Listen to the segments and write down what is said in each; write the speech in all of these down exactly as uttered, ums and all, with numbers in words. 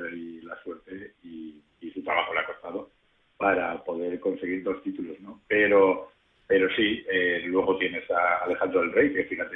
tenido ahí la suerte y, y su trabajo le ha costado para poder conseguir dos títulos, ¿no? Pero, pero sí, eh, luego tienes a Alejandro del Rey, que fíjate,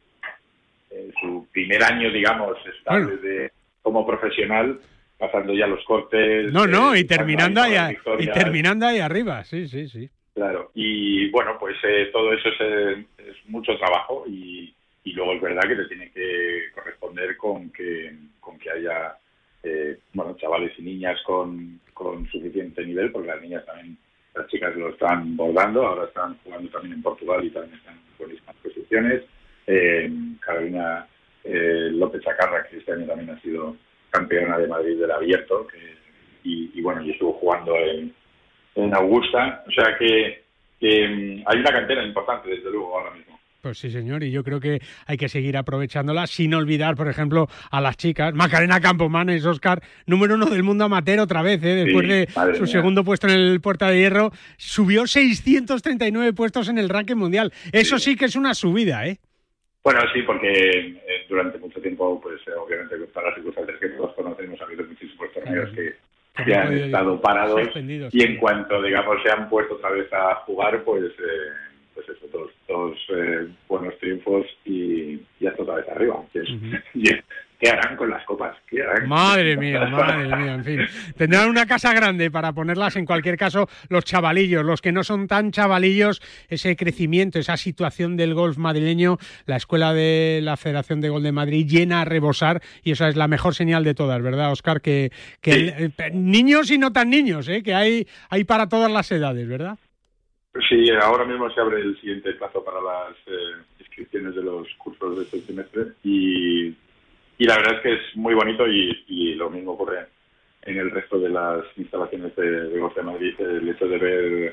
eh, su primer año, digamos, estable bueno. de, como profesional, pasando ya los cortes. No, no, eh, y terminando ahí, a, y terminando ahí arriba, sí, sí, sí. Claro, y bueno, pues eh, todo eso es, eh, es mucho trabajo y, y luego es verdad que te tiene que corresponder con que, con que haya, eh, bueno, chavales y niñas con, con suficiente nivel, porque las niñas también, las chicas lo están bordando, ahora están jugando también en Portugal y también están en buenísimas posiciones. Eh, Carolina eh, López Acarra, que este año también ha sido campeona de Madrid del Abierto, que, y, y bueno, y estuvo jugando en, en Augusta, o sea que, que hay una cantera importante desde luego ahora mismo. Pues sí, señor, y yo creo que hay que seguir aprovechándola, sin olvidar, por ejemplo, a las chicas. Macarena Campomanes, Óscar, número uno del mundo amateur otra vez, ¿eh? Después sí, de su mía. segundo puesto en el Puerta de Hierro, subió seiscientos treinta y nueve puestos en el ranking mundial. Eso sí, sí que es una subida, ¿eh? Bueno, sí, porque eh, durante mucho tiempo, pues eh, obviamente para las circunstancias que todos conocemos, ha habido muchísimos torneos que, que han estado parados y en cuanto, digamos, se han puesto otra vez a jugar, pues eh, pues eso, dos, dos eh, buenos triunfos y ya está otra vez arriba. Que es, uh-huh. ¿Qué harán con las copas? ¿Qué harán? Madre mía, madre mía, en fin. Tendrán una casa grande para ponerlas, en cualquier caso, los chavalillos, los que no son tan chavalillos, ese crecimiento, esa situación del golf madrileño, la escuela de la Federación de Golf de Madrid llena a rebosar, y esa es la mejor señal de todas, ¿verdad, Óscar? Que, que sí. el, eh, niños y no tan niños, ¿eh? Que hay, hay para todas las edades, ¿verdad? Sí, ahora mismo se abre el siguiente plazo para las eh, inscripciones de los cursos de este semestre y... Y la verdad es que es muy bonito y, y lo mismo ocurre en el resto de las instalaciones de, de Golf de Madrid, el hecho de ver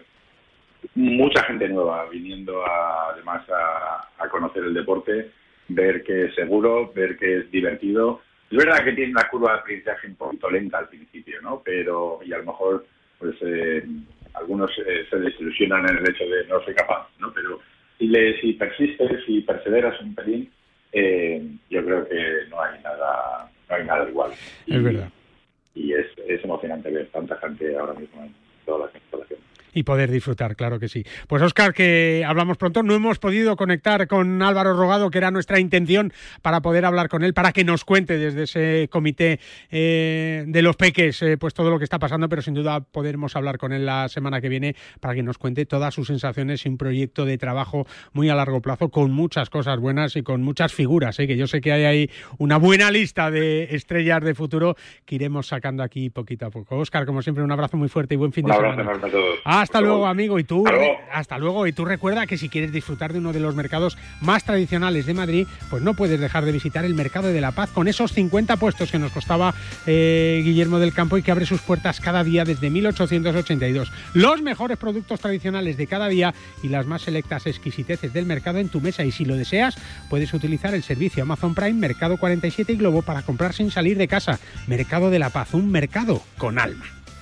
mucha gente nueva viniendo a, además a, a conocer el deporte, ver que es seguro, ver que es divertido. Es verdad que tiene una curva de aprendizaje un poquito lenta al principio, ¿no? Pero, y a lo mejor, pues, eh, algunos eh, se desilusionan en el hecho de no soy capaz, ¿no? Pero si, le, si persistes, si perseveras un pelín, Eh, yo creo que no hay nada no hay nada igual. Es y, verdad. Y es, es emocionante ver tanta gente ahora mismo en todas las instalaciones. Y poder disfrutar, claro que sí. Pues Óscar, que hablamos pronto. No hemos podido conectar con Álvaro Rogado, que era nuestra intención para poder hablar con él, para que nos cuente desde ese comité eh, de los peques, eh, pues todo lo que está pasando, pero sin duda podremos hablar con él la semana que viene para que nos cuente todas sus sensaciones y un proyecto de trabajo muy a largo plazo, con muchas cosas buenas y con muchas figuras, ¿eh? Que yo sé que hay ahí una buena lista de estrellas de futuro que iremos sacando aquí poquito a poco. Óscar, como siempre, un abrazo muy fuerte y buen fin un de semana. Un abrazo enorme a todos. Ah, Hasta luego, amigo. Y tú, hasta luego. hasta luego. Y tú recuerda que si quieres disfrutar de uno de los mercados más tradicionales de Madrid, pues no puedes dejar de visitar el Mercado de la Paz, con esos cincuenta puestos que nos costaba eh, Guillermo del Campo y que abre sus puertas cada día desde mil ochocientos ochenta y dos. Los mejores productos tradicionales de cada día y las más selectas exquisiteces del mercado en tu mesa. Y si lo deseas, puedes utilizar el servicio Amazon Prime Mercado cuarenta y siete y Globo para comprar sin salir de casa. Mercado de la Paz, un mercado con alma.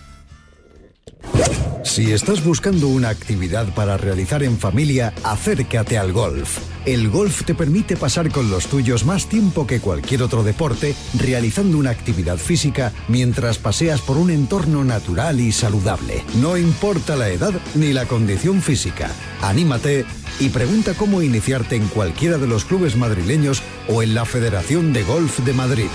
Si estás buscando una actividad para realizar en familia, acércate al golf. El golf te permite pasar con los tuyos más tiempo que cualquier otro deporte, realizando una actividad física mientras paseas por un entorno natural y saludable. No importa la edad ni la condición física. Anímate y pregunta cómo iniciarte en cualquiera de los clubes madrileños o en la Federación de Golf de Madrid.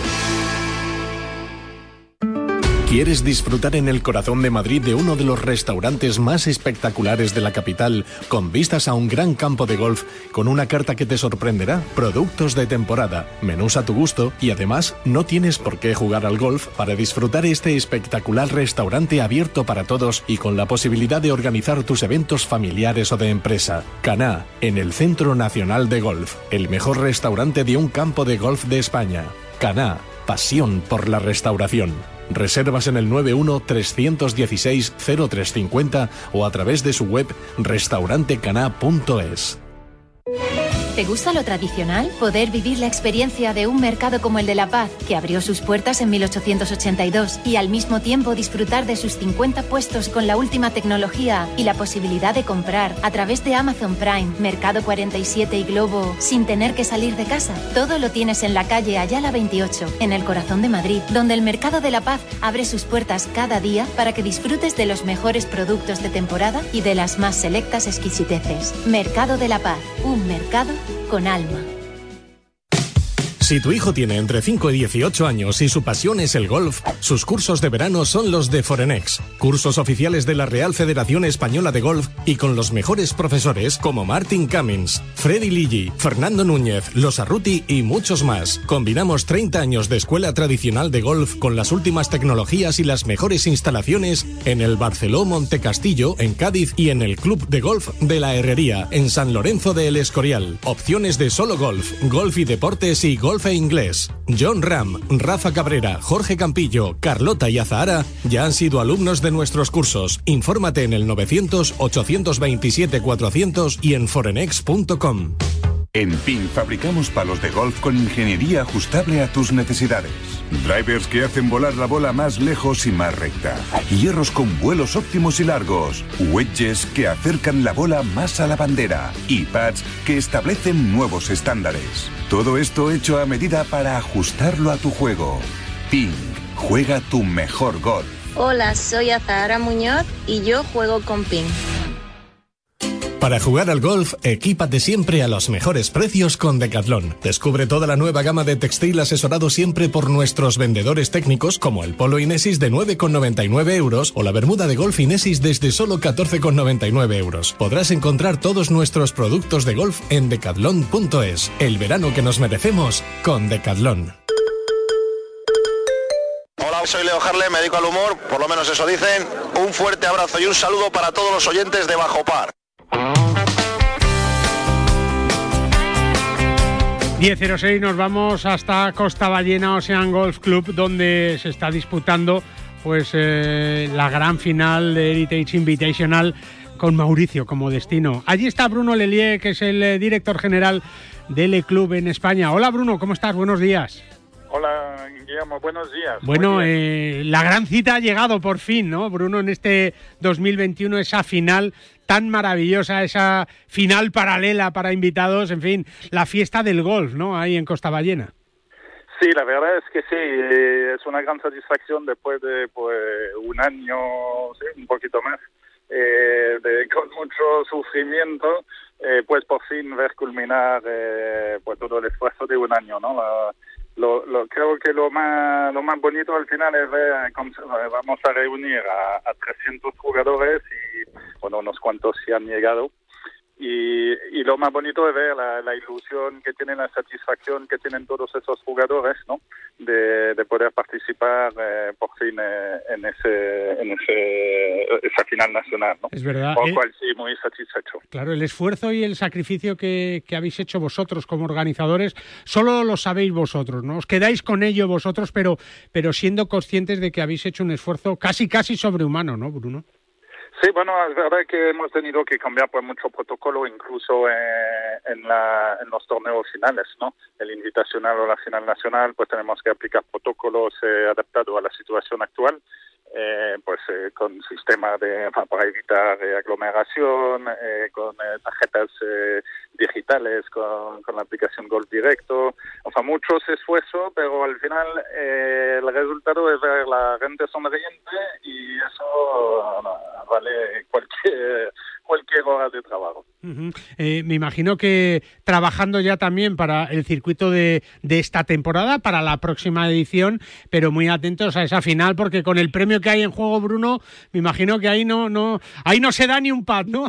¿Quieres disfrutar en el corazón de Madrid de uno de los restaurantes más espectaculares de la capital, con vistas a un gran campo de golf, con una carta que te sorprenderá, productos de temporada, menús a tu gusto y además no tienes por qué jugar al golf para disfrutar este espectacular restaurante abierto para todos y con la posibilidad de organizar tus eventos familiares o de empresa? Caná, en el Centro Nacional de Golf, el mejor restaurante de un campo de golf de España. Caná, pasión por la restauración. Reservas en el nueve uno tres uno seis cero tres cinco cero o a través de su web restaurante caná punto es. ¿Te gusta lo tradicional? Poder vivir la experiencia de un mercado como el de La Paz, que abrió sus puertas en mil ochocientos ochenta y dos, y al mismo tiempo disfrutar de sus cincuenta puestos con la última tecnología y la posibilidad de comprar a través de Amazon Prime, Mercado cuarenta y siete y Globo sin tener que salir de casa. Todo lo tienes en la calle Ayala veintiocho, en el corazón de Madrid, donde el Mercado de La Paz abre sus puertas cada día para que disfrutes de los mejores productos de temporada y de las más selectas exquisiteces. Mercado de La Paz, un mercado con alma. Si tu hijo tiene entre cinco y dieciocho años y su pasión es el golf, sus cursos de verano son los de Forenex. Cursos oficiales de la Real Federación Española de Golf y con los mejores profesores como Martin Cummins, Freddy Ligi, Fernando Núñez, Los Arruti y muchos más. Combinamos treinta años de escuela tradicional de golf con las últimas tecnologías y las mejores instalaciones en el Barceló Montecastillo, en Cádiz, y en el Club de Golf de la Herrería, en San Lorenzo de El Escorial. Opciones de solo golf, golf y deportes y golf e inglés. John Ram, Rafa Cabrera, Jorge Campillo, Carlota y Azahara ya han sido alumnos de nuestros cursos. Infórmate en el novecientos, ochocientos veintisiete, cuatrocientos y en forenex punto com. En P I N fabricamos palos de golf con ingeniería ajustable a tus necesidades. Drivers que hacen volar la bola más lejos y más recta. Hierros con vuelos óptimos y largos. Wedges que acercan la bola más a la bandera. Y pads que establecen nuevos estándares. Todo esto hecho a medida para ajustarlo a tu juego. P I N, juega tu mejor golf. Hola, soy Azahara Muñoz y yo juego con P I N. Para jugar al golf, equípate siempre a los mejores precios con Decathlon. Descubre toda la nueva gama de textil asesorado siempre por nuestros vendedores técnicos, como el polo Inesis de nueve con noventa y nueve euros o la bermuda de golf Inesis desde solo catorce con noventa y nueve euros. Podrás encontrar todos nuestros productos de golf en decathlon punto es. El verano que nos merecemos con Decathlon. Hola, soy Leo Harle, me dedico al humor, por lo menos eso dicen. Un fuerte abrazo y un saludo para todos los oyentes de Bajo Par. diez cero seis, nos vamos hasta Costa Ballena Ocean Golf Club, donde se está disputando pues eh, la gran final de Heritage Invitational con Mauricio como destino. Allí está Bruno Lelier, que es el eh, director general del club en España. Hola Bruno, ¿cómo estás? Buenos días. Hola Guillermo, buenos días. Bueno, eh, la gran cita ha llegado por fin, ¿no, Bruno? En este dos mil veintiuno, esa final tan maravillosa, esa final paralela para invitados, en fin, la fiesta del golf, ¿no? Ahí en Costa Ballena. Sí, la verdad es que sí, eh, es una gran satisfacción después de pues, un año, sí, un poquito más, eh, de, con mucho sufrimiento, eh, pues por fin ver culminar eh, pues todo el esfuerzo de un año, ¿no? La, Lo, lo, creo que lo más lo más bonito al final es ver cómo vamos a reunir a, a trescientos jugadores y bueno, unos cuantos sí han llegado y, y lo más bonito es ver la, la ilusión que tienen, la satisfacción que tienen todos esos jugadores, ¿no? De, de poder participar eh, por fin eh, en ese en ese esa final nacional, ¿no? Es verdad. Por lo eh, cual sí, muy satisfecho. Claro, el esfuerzo y el sacrificio que, que habéis hecho vosotros como organizadores, solo lo sabéis vosotros, ¿no? Os quedáis con ello vosotros, pero pero siendo conscientes de que habéis hecho un esfuerzo casi casi sobrehumano, ¿no, Bruno? Sí, bueno, es verdad que hemos tenido que cambiar pues mucho protocolo, incluso eh, en, la, en los torneos finales, ¿no? El invitacional o la final nacional, pues tenemos que aplicar protocolos eh, adaptados a la situación actual, eh, pues eh, con sistema de para evitar eh, aglomeración, eh, con eh, tarjetas eh, digitales, con, con la aplicación Golf Directo, o sea, muchos esfuerzos, pero al final eh, el resultado es ver la gente sonriente y eso no, vale cualquier cualquier hora de trabajo. Uh-huh. Eh, me imagino que trabajando ya también para el circuito de, de esta temporada, para la próxima edición, pero muy atentos a esa final, porque con el premio que hay en juego, Bruno, me imagino que ahí no no ahí no se da ni un pad, ¿no?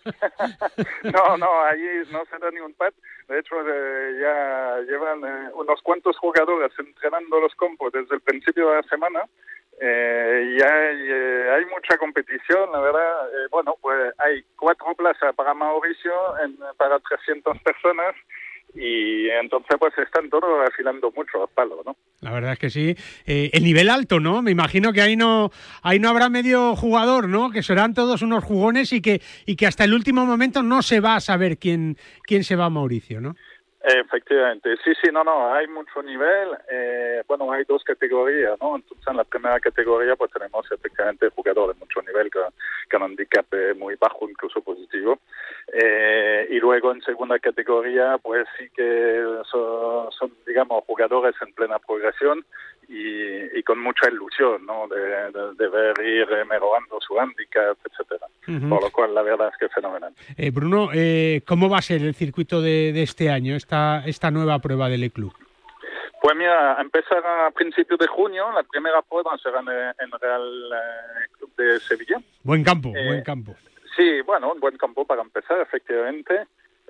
no, no, ahí no se da ni un pad. De hecho, eh, ya llevan eh, unos cuantos jugadores entrenando los campos desde el principio de la semana. Eh, ya hay, eh, hay mucha competición, la verdad. Eh, bueno, pues hay cuatro plazas para Mauricio, en, para trescientas personas, y entonces pues están todos afilando mucho los palos, ¿no? La verdad es que sí. Eh, el nivel alto, ¿no? Me imagino que ahí no ahí no habrá medio jugador, ¿no? Que serán todos unos jugones y que y que hasta el último momento no se va a saber quién quién se va a Mauricio, ¿no? Efectivamente, sí, sí, no, no, hay mucho nivel. Eh, bueno, hay dos categorías, ¿no? Entonces, en la primera categoría, pues tenemos efectivamente jugadores de mucho nivel con, con un handicap muy bajo, incluso positivo. Eh, y luego, en segunda categoría, pues sí que son, son digamos, jugadores en plena progresión y, y con mucha ilusión, ¿no? De, de, de ver ir mejorando su handicap, etcétera. Uh-huh. Por lo cual, la verdad es que es fenomenal. Eh, Bruno, eh, ¿cómo va a ser el circuito de, de este año, esta, esta nueva prueba del E-Club? Pues mira, empezar a principios de junio, la primera prueba será en el Real eh, Club de Sevilla. Buen campo, eh, buen campo. Sí, bueno, un buen campo para empezar, efectivamente.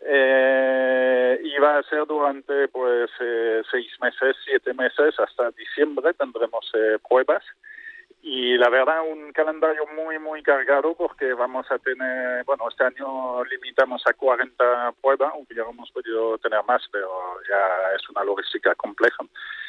Eh, y va a ser durante pues eh, seis meses, siete meses, hasta diciembre tendremos eh, pruebas. Y la verdad, un calendario muy, muy cargado porque vamos a tener, bueno, este año limitamos a cuarenta pruebas, hubiéramos podido tener más, pero ya es una logística compleja.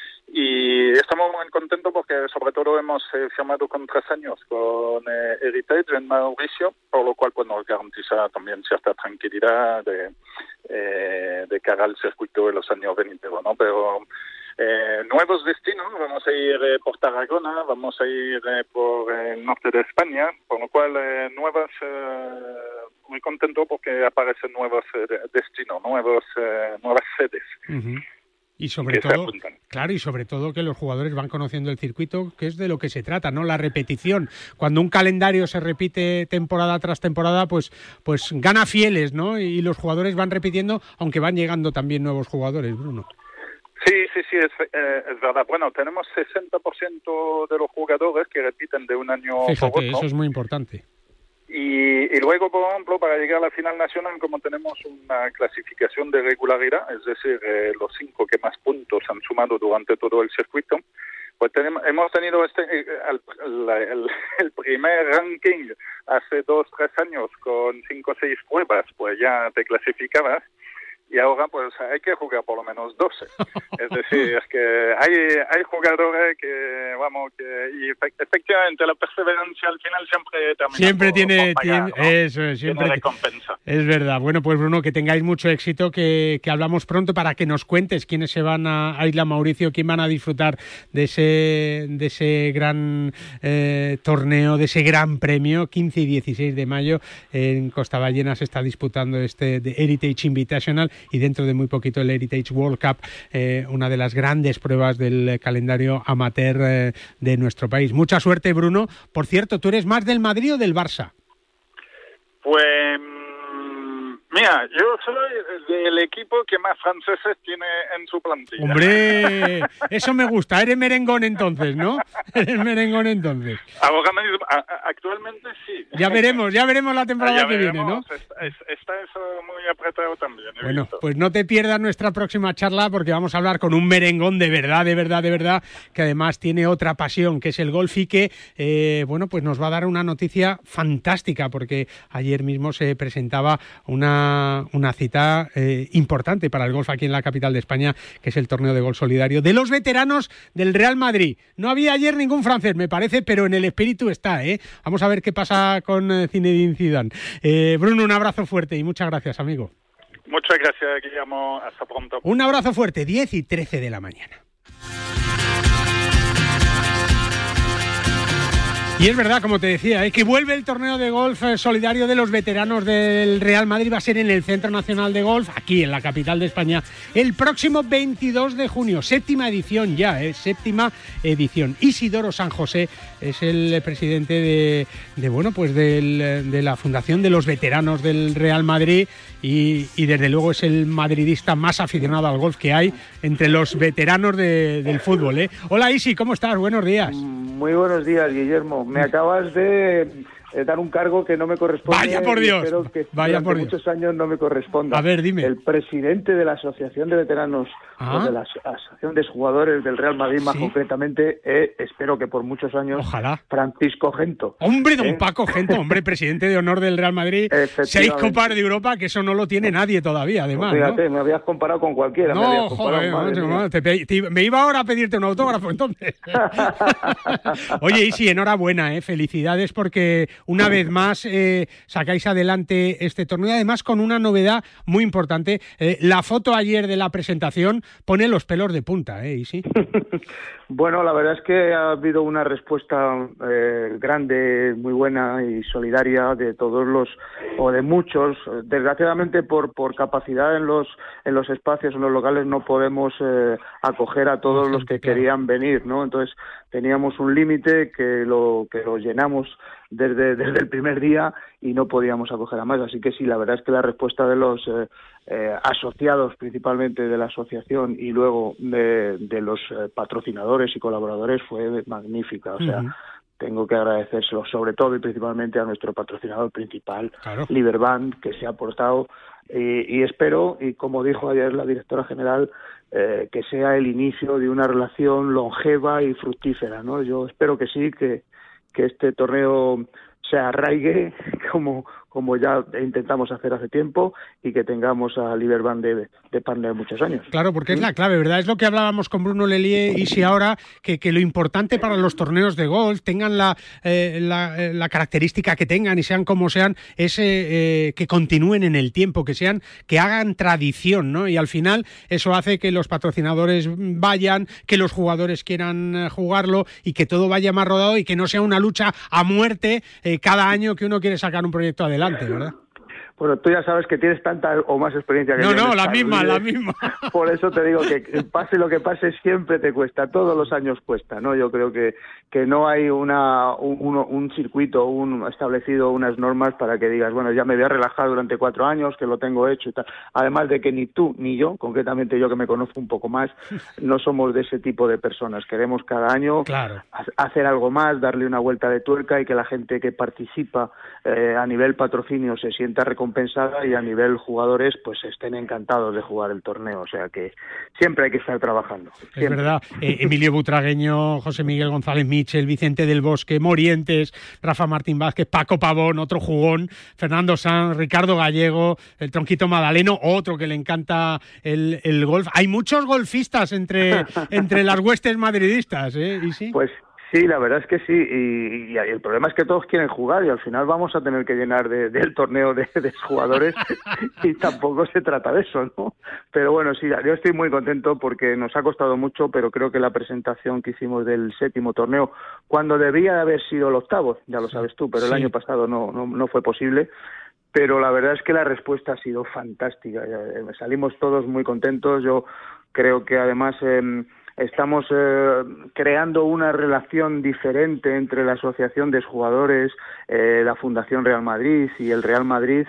Y estamos muy contentos porque sobre todo hemos eh, firmado con tres años con eh, Heritage en Mauricio, por lo cual pues nos garantiza también cierta tranquilidad de, eh, de cara al circuito de los años venideros, ¿no? Pero Eh, nuevos destinos, vamos a ir eh, por Tarragona, vamos a ir eh, por eh, el norte de España, por lo cual eh, nuevas, eh, muy contento porque aparecen nuevos eh, destinos, nuevos, eh, nuevas sedes. Uh-huh. Y sobre todo, claro, y sobre todo que los jugadores van conociendo el circuito, que es de lo que se trata, ¿no? La repetición. Cuando un calendario se repite temporada tras temporada, pues, pues gana fieles, ¿no? Y los jugadores van repitiendo, aunque van llegando también nuevos jugadores, Bruno. Sí, sí, sí, es, eh, es verdad. Bueno, tenemos sesenta por ciento de los jugadores que repiten de un año Fíjate, por otro. Eso es muy importante. Y, y luego, por ejemplo, para llegar a la final nacional, como tenemos una clasificación de regularidad, es decir, eh, los cinco que más puntos han sumado durante todo el circuito, pues tenemos, hemos tenido este eh, el, el, el primer ranking hace dos, tres años con cinco o seis pruebas, pues ya te clasificabas. Y ahora pues hay que jugar por lo menos doce. Es decir, es que hay hay jugadores que, vamos, que y efectivamente la perseverancia al final siempre termina Siempre por, tiene, por pagar, tiene ¿no? eso, siempre tiene recompensa. Es verdad. Bueno, pues Bruno, que tengáis mucho éxito, que, que hablamos pronto para que nos cuentes quiénes se van a, a Isla Mauricio, quién van a disfrutar de ese de ese gran eh, torneo, de ese gran premio, quince y dieciséis de mayo en Costa Ballena se está disputando este de Heritage Invitational y dentro de muy poquito el Heritage World Cup, eh, una de las grandes pruebas del calendario amateur eh, de nuestro país. Mucha suerte, Bruno. Por cierto, ¿tú eres más del Madrid o del Barça? Pues mira, yo soy del equipo que más franceses tiene en su plantilla. Hombre, eso me gusta. Eres merengón entonces, ¿no? Eres merengón entonces. Ahora mismo, actualmente sí. Ya veremos, ya veremos la temporada ya que veremos, viene, ¿no? Está, está eso muy apretado también. Bueno, pues no te pierdas nuestra próxima charla porque vamos a hablar con un merengón de verdad, de verdad, de verdad, que además tiene otra pasión, que es el golf y que, eh, bueno, pues nos va a dar una noticia fantástica porque ayer mismo se presentaba una una cita eh, importante para el golf aquí en la capital de España, que es el torneo de golf solidario de los veteranos del Real Madrid. No había ayer ningún francés, me parece, pero en el espíritu está, ¿eh? Vamos a ver qué pasa con eh, Zinedine Zidane. Eh, Bruno, un abrazo fuerte y muchas gracias, amigo. Muchas gracias, Guillermo. Hasta pronto. Un abrazo fuerte, diez y trece de la mañana. Y es verdad, como te decía, ¿eh? que vuelve el torneo de golf solidario de los veteranos del Real Madrid. Va a ser en el Centro Nacional de Golf, aquí en la capital de España, el próximo veintidós de junio. Séptima edición ya, ¿eh? Séptima edición. Isidoro San José es el presidente de, de bueno, pues del, de la Fundación de los Veteranos del Real Madrid y, y desde luego es el madridista más aficionado al golf que hay entre los veteranos de, del fútbol, ¿eh? Hola Isi, ¿cómo estás? Buenos días. Muy buenos días, Guillermo. Me acabas de eh, dar un cargo que no me corresponde. Vaya por Dios. Espero que Vaya por muchos Dios. años no me corresponda. A ver, dime. El presidente de la Asociación de Veteranos, ¿Ah? o de la Asociación de Jugadores del Real Madrid, más ¿Sí? concretamente, eh, espero que por muchos años, Ojalá. Francisco Gento. Hombre, don ¿Eh? Paco Gento, hombre, presidente de honor del Real Madrid. Seis copas de Europa, que eso no lo tiene nadie todavía, además. Pues fíjate, ¿no? me habías comparado con cualquiera. me No, habías comparado, joder, madre macho, mía. madre, te pe- te- me iba ahora a pedirte un autógrafo entonces. Oye, Isi, enhorabuena, ¿eh? Felicidades porque una vez más eh, sacáis adelante este torneo, además con una novedad muy importante. Eh, la foto ayer de la presentación pone los pelos de punta, ¿eh, Isi? Bueno, la verdad es que ha habido una respuesta eh, grande, muy buena y solidaria de todos los, o de muchos. Desgraciadamente por, por capacidad en los, en los espacios, en los locales, no podemos eh, acoger a todos sí, los que claro. querían venir, ¿no? Entonces teníamos un límite que lo, que lo llenamos desde, desde el primer día y no podíamos acoger a más. Así que sí, la verdad es que la respuesta de los eh, eh, asociados, principalmente de la asociación, y luego de, de los eh, patrocinadores y colaboradores fue magnífica. O sea, uh-huh. tengo que agradecérselo sobre todo y principalmente a nuestro patrocinador principal, claro. Liberbank, que se ha aportado y, y espero, y como dijo ayer la directora general, eh, que sea el inicio de una relación longeva y fructífera, ¿no? Yo espero que sí, que que este torneo se arraigue como como ya intentamos hacer hace tiempo y que tengamos a Liberbank de, de partner muchos años. Claro, porque es la clave, ¿verdad? Es lo que hablábamos con Bruno Lelier y si ahora, que, que lo importante para los torneos de golf, tengan la, eh, la, la característica que tengan y sean como sean, es eh, eh, que continúen en el tiempo, que sean, que hagan tradición, ¿no? Y al final eso hace que los patrocinadores vayan, que los jugadores quieran jugarlo y que todo vaya más rodado y que no sea una lucha a muerte eh, cada año que uno quiere sacar un proyecto adelante. ¿Verdad? Bueno, tú ya sabes que tienes tanta o más experiencia que yo. No, no, la Carlos, misma, ¿eh? la misma. Por eso te digo que pase lo que pase siempre te cuesta, todos los años cuesta, ¿no? Yo creo que que no hay una un, un circuito un establecido, unas normas para que digas, bueno, ya me voy a relajar durante cuatro años, que lo tengo hecho y tal. Además de que ni tú ni yo, concretamente yo que me conozco un poco más, no somos de ese tipo de personas. Queremos cada año claro. hacer algo más, darle una vuelta de tuerca y que la gente que participa eh, a nivel patrocinio se sienta recompensada y a nivel jugadores pues estén encantados de jugar el torneo. O sea que siempre hay que estar trabajando. Siempre. Es verdad. Eh, Emilio Butragueño, José Miguel González Michel, Vicente del Bosque, Morientes, Rafa Martín Vázquez, Paco Pavón, otro jugón, Fernando Sanz, Ricardo Gallego, el Tronquito Madaleno, otro que le encanta el, el golf. Hay muchos golfistas entre, entre las huestes madridistas, ¿eh? ¿Y sí? Pues sí, la verdad es que sí, y, y el problema es que todos quieren jugar y al final vamos a tener que llenar de, del torneo de, de jugadores y tampoco se trata de eso, ¿no? Pero bueno, sí, yo estoy muy contento porque nos ha costado mucho, pero creo que la presentación que hicimos del séptimo torneo, cuando debía de haber sido el octavo, ya lo sabes tú, pero el sí. año pasado no, no, no fue posible, pero la verdad es que la respuesta ha sido fantástica, salimos todos muy contentos, yo creo que además... Eh, Estamos eh, creando una relación diferente entre la Asociación de Jugadores, eh, la Fundación Real Madrid y el Real Madrid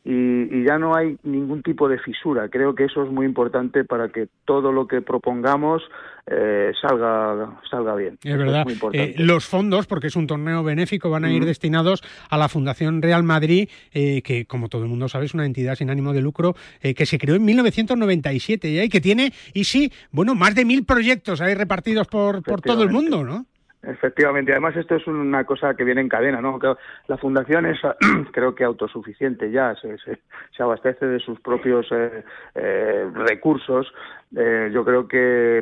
y, y ya no hay ningún tipo de fisura. Creo que eso es muy importante para que todo lo que propongamos eh, salga salga bien. Es verdad. Es eh, los fondos, porque es un torneo benéfico, van a ir mm. destinados a la Fundación Real Madrid, eh, que como todo el mundo sabe es una entidad sin ánimo de lucro eh, que se creó en mil novecientos noventa y siete y que tiene, y sí, bueno, más de mil proyectos ahí repartidos por, por todo el mundo, ¿no? Efectivamente, además esto es una cosa que viene en cadena, ¿no? La fundación es, creo que autosuficiente ya, se, se, se abastece de sus propios eh, eh, recursos. Eh, yo creo que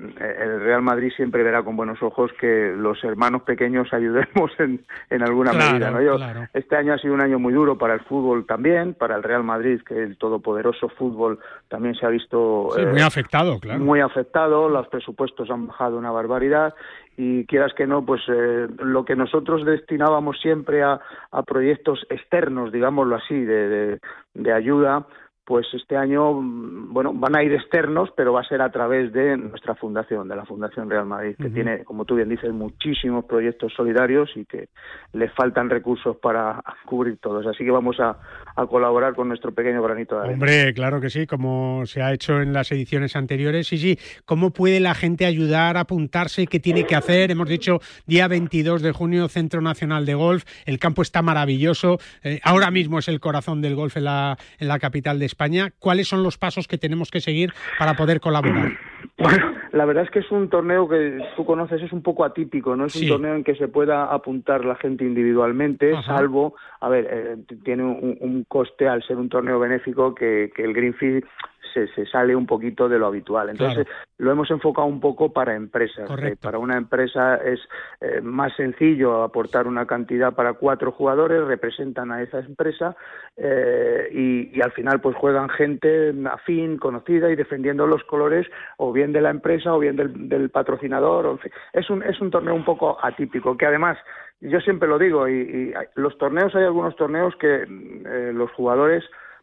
el Real Madrid siempre verá con buenos ojos que los hermanos pequeños ayudemos en, en alguna claro, medida, ¿no? Yo, claro. Este año ha sido un año muy duro para el fútbol también, para el Real Madrid, que el todopoderoso fútbol también se ha visto sí, eh, muy afectado, claro. Muy afectado, los presupuestos han bajado una barbaridad y quieras que no, pues eh, lo que nosotros destinábamos siempre a, a proyectos externos, digámoslo así, de, de, de ayuda, pues este año, bueno, van a ir externos, pero va a ser a través de nuestra fundación, de la Fundación Real Madrid, que uh-huh. tiene, como tú bien dices, muchísimos proyectos solidarios y que le faltan recursos para cubrir todos. Así que vamos a, a colaborar con nuestro pequeño granito de arena. Hombre, claro que sí, como se ha hecho en las ediciones anteriores. Sí, sí, ¿cómo puede la gente ayudar a apuntarse? ¿Qué tiene que hacer? Hemos dicho día veintidós de junio, Centro Nacional de Golf. El campo está maravilloso. Eh, ahora mismo es el corazón del golf en la, en la capital de España. España, ¿cuáles son los pasos que tenemos que seguir para poder colaborar? Bueno, la verdad es que es un torneo que tú conoces, es un poco atípico, ¿no? Es sí. un torneo en que se pueda apuntar la gente individualmente, Ajá. salvo, a ver, eh, tiene un, un coste al ser un torneo benéfico que, que el green fee se, se sale un poquito de lo habitual. Entonces, claro, lo hemos enfocado un poco para empresas. Eh, para una empresa es eh, más sencillo aportar una cantidad para cuatro jugadores, representan a esa empresa eh, y, y al final pues juegan gente afín, conocida y defendiendo los colores o bien de la empresa o bien del, del patrocinador. O, en fin, es un es un torneo un poco atípico, que además, yo siempre lo digo, y, y los torneos, hay algunos torneos que eh, los jugadores,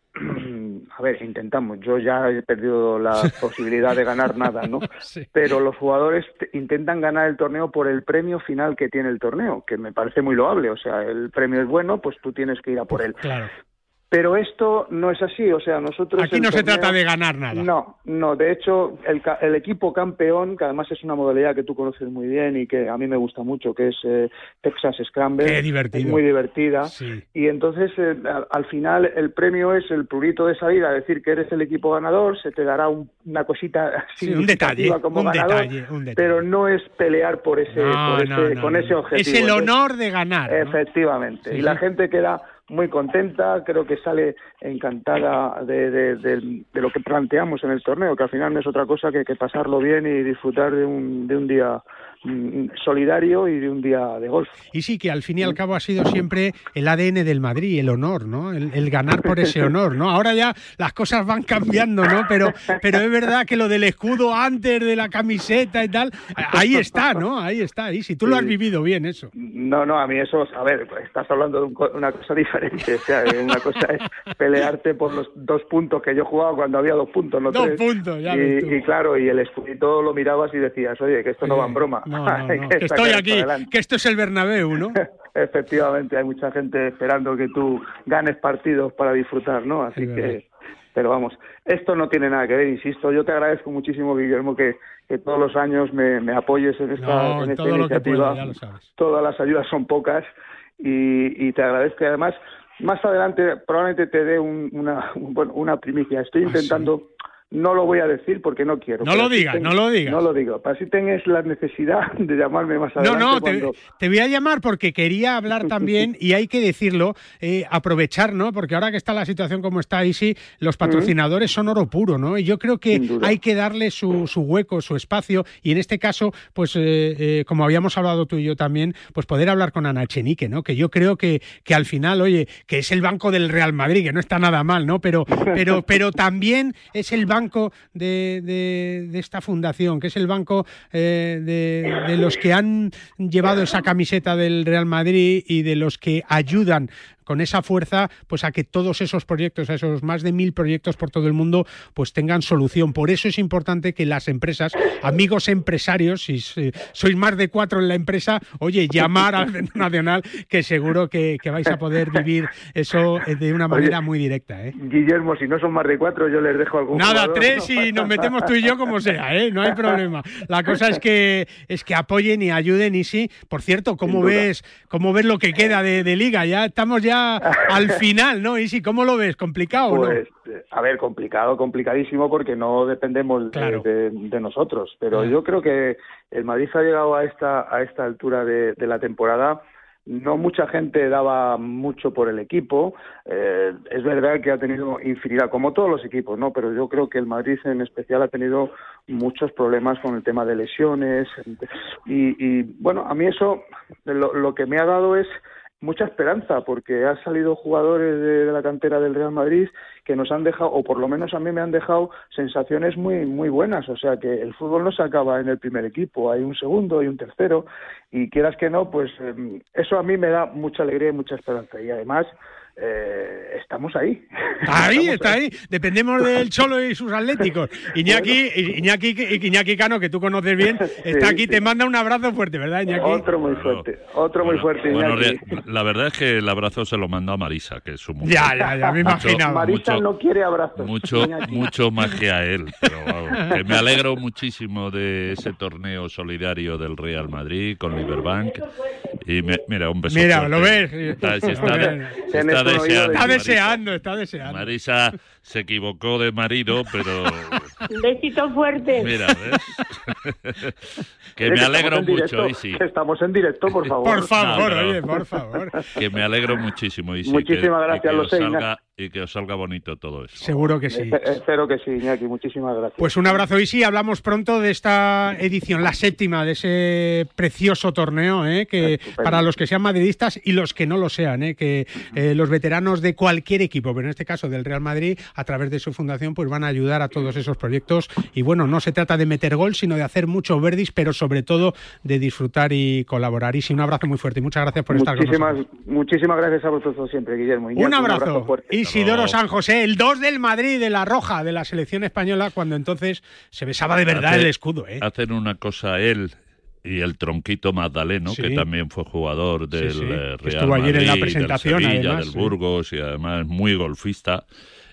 a ver, intentamos, yo ya he perdido la sí. posibilidad de ganar nada, ¿no? Sí. Pero los jugadores intentan ganar el torneo por el premio final que tiene el torneo, que me parece muy loable, o sea, el premio es bueno, pues tú tienes que ir a por él. Claro. Pero esto no es así, o sea, nosotros... Aquí no torneo, se trata de ganar nada. No, no, de hecho, el, el equipo campeón, que además es una modalidad que tú conoces muy bien y que a mí me gusta mucho, que es eh, Texas Scramble. Qué divertido. Es muy divertida. Sí. Y entonces, eh, al, al final, el premio es el prurito de salida, decir que eres el equipo ganador, se te dará un, una cosita sí, un detalle, como un ganador, detalle, un detalle. Pero no es pelear por ese, no, por no, ese no, con no. ese objetivo. Es el honor de ganar. Efectivamente. ¿no? Y sí, la sí. gente queda muy contenta, creo que sale encantada de, de, de, de lo que planteamos en el torneo, que al final no es otra cosa que, que pasarlo bien y disfrutar de un, de un día mm, solidario y de un día de golf. Y sí, que al fin y al cabo ha sido siempre el A D N del Madrid, el honor, ¿no? El, el ganar por ese honor, ¿no? Ahora ya las cosas van cambiando, ¿no? Pero, pero es verdad que lo del escudo antes de la camiseta y tal, ahí está, ¿no? Ahí está, y si tú lo has vivido bien eso. No, no, a mí eso, a ver, estás hablando de un, una cosa diferente. O sea, una cosa es pelearte por los dos puntos que yo jugaba cuando había dos puntos, no dos tres. puntos, ya y, ves tú. Y claro, y el escudito lo mirabas y decías, oye, que esto no va en broma. No, no, no. que, que estoy aquí, que esto es el Bernabéu, ¿no? Efectivamente, hay mucha gente esperando que tú ganes partidos para disfrutar, ¿no? Así sí, que... Pero vamos, esto no tiene nada que ver, insisto. Yo te agradezco muchísimo, Guillermo, que, que todos los años me, me apoyes en esta, no, en esta todo iniciativa. Lo que pueda, ya lo sabes. Todas las ayudas son pocas y, y te agradezco. Y además, más adelante probablemente te dé un, una, un, bueno, una primicia. Estoy intentando... ¿Ah, sí? No lo voy a decir porque no quiero. No lo digas, si ten... no lo digas. No lo digo. Para si tengas la necesidad de llamarme más adelante. No, no, cuando... te, te voy a llamar porque quería hablar también, y hay que decirlo, eh, aprovechar, ¿no? Porque ahora que está la situación como está, Isi, los patrocinadores son oro puro, ¿no? Y yo creo que hay que darle su, su hueco, su espacio, y en este caso, pues, eh, eh, como habíamos hablado tú y yo también, pues poder hablar con Ana Echenique, ¿no? Que yo creo que, que al final, oye, que es el banco del Real Madrid, que no está nada mal, ¿no? Pero, pero, pero también es el banco de, de, de esta fundación, que es el banco eh, de, de los que han llevado esa camiseta del Real Madrid y de los que ayudan con esa fuerza, pues a que todos esos proyectos, esos más de mil proyectos por todo el mundo, pues tengan solución. Por eso es importante que las empresas, amigos empresarios, si sois más de cuatro en la empresa, oye, llamar al Centro Nacional, que seguro que, que vais a poder vivir eso de una manera oye, muy directa, ¿eh? Guillermo, si no son más de cuatro, yo les dejo algún Nada, jugador, tres ¿no? Y nos metemos tú y yo como sea, ¿eh? No hay problema. La cosa es que es que apoyen y ayuden. Y sí, por cierto, ¿cómo ves cómo ves lo que queda de, de liga? Ya estamos ya al final, ¿no? Y sí, ¿cómo lo ves? ¿Complicado pues, no? A ver, complicado, complicadísimo porque no dependemos claro. de, de, de nosotros. Pero claro. yo creo que el Madrid ha llegado a esta a esta altura de, de la temporada. No mucha gente daba mucho por el equipo. Eh, es verdad que ha tenido infinidad, como todos los equipos, ¿no? Pero yo creo que el Madrid en especial ha tenido muchos problemas con el tema de lesiones. Y, y bueno, a mí eso lo, lo que me ha dado es mucha esperanza, porque han salido jugadores de, de la cantera del Real Madrid que nos han dejado, o por lo menos a mí me han dejado sensaciones muy muy buenas. O sea que el fútbol no se acaba en el primer equipo, hay un segundo y un tercero, y quieras que no, pues eh, eso a mí me da mucha alegría y mucha esperanza. Y además eh, estamos ahí. Ahí, estamos está ahí. ahí. Dependemos del Cholo y sus atléticos. Iñaki, bueno. Iñaki, Iñaki Cano, que tú conoces bien, está sí, aquí, sí. Te manda un abrazo fuerte, ¿verdad, Iñaki? Otro muy fuerte, otro bueno, muy fuerte, bueno, Iñaki. La verdad es que el abrazo se lo mando a Marisa, que es su mujer. Ya, ya, ya, me imaginaba. Marisa mucho, no quiere abrazos. Mucho, mucho más que a él, pero vamos, que me alegro muchísimo de ese torneo solidario del Real Madrid con Liberbank. Y me, mira, un beso Mira, fuerte. lo ves. Está, se está, de, se está deseando. Está deseando, está deseando. Marisa se equivocó de marido, pero... Besito fuerte. Mira, ¿ves? Que me alegro mucho, Isi. Estamos en directo, por favor. Por favor, no, no. oye, por favor. Que me alegro muchísimo, Isi. Muchísimas que, gracias, que lo sé. salga, y que os salga bonito todo eso. Seguro que sí. Espero que sí, Iñaki, muchísimas gracias. Pues un abrazo, y sí, hablamos pronto de esta edición, la séptima de ese precioso torneo, ¿eh? Que Estupendo. Para los que sean madridistas y los que no lo sean, ¿eh? Que eh, los veteranos de cualquier equipo, pero en este caso del Real Madrid, a través de su fundación, pues van a ayudar a todos esos proyectos. Y bueno, no se trata de meter gol, sino de hacer mucho verdis, pero sobre todo de disfrutar y colaborar. Y sí, un abrazo muy fuerte y muchas gracias por muchísimas, estar con nosotros. Muchísimas gracias a vosotros siempre, Guillermo. Iñaki, un abrazo. Un abrazo fuerte. Isidoro San José, el dos del Madrid, de la Roja, de la selección española, cuando entonces se besaba de verdad Hace, el escudo. ¿eh? Hacen una cosa él y el Tronquito Magdaleno, sí. que también fue jugador del sí, sí. Real Estuvo Madrid, ayer en la presentación, del Sevilla, además, del sí. Burgos, y además muy golfista.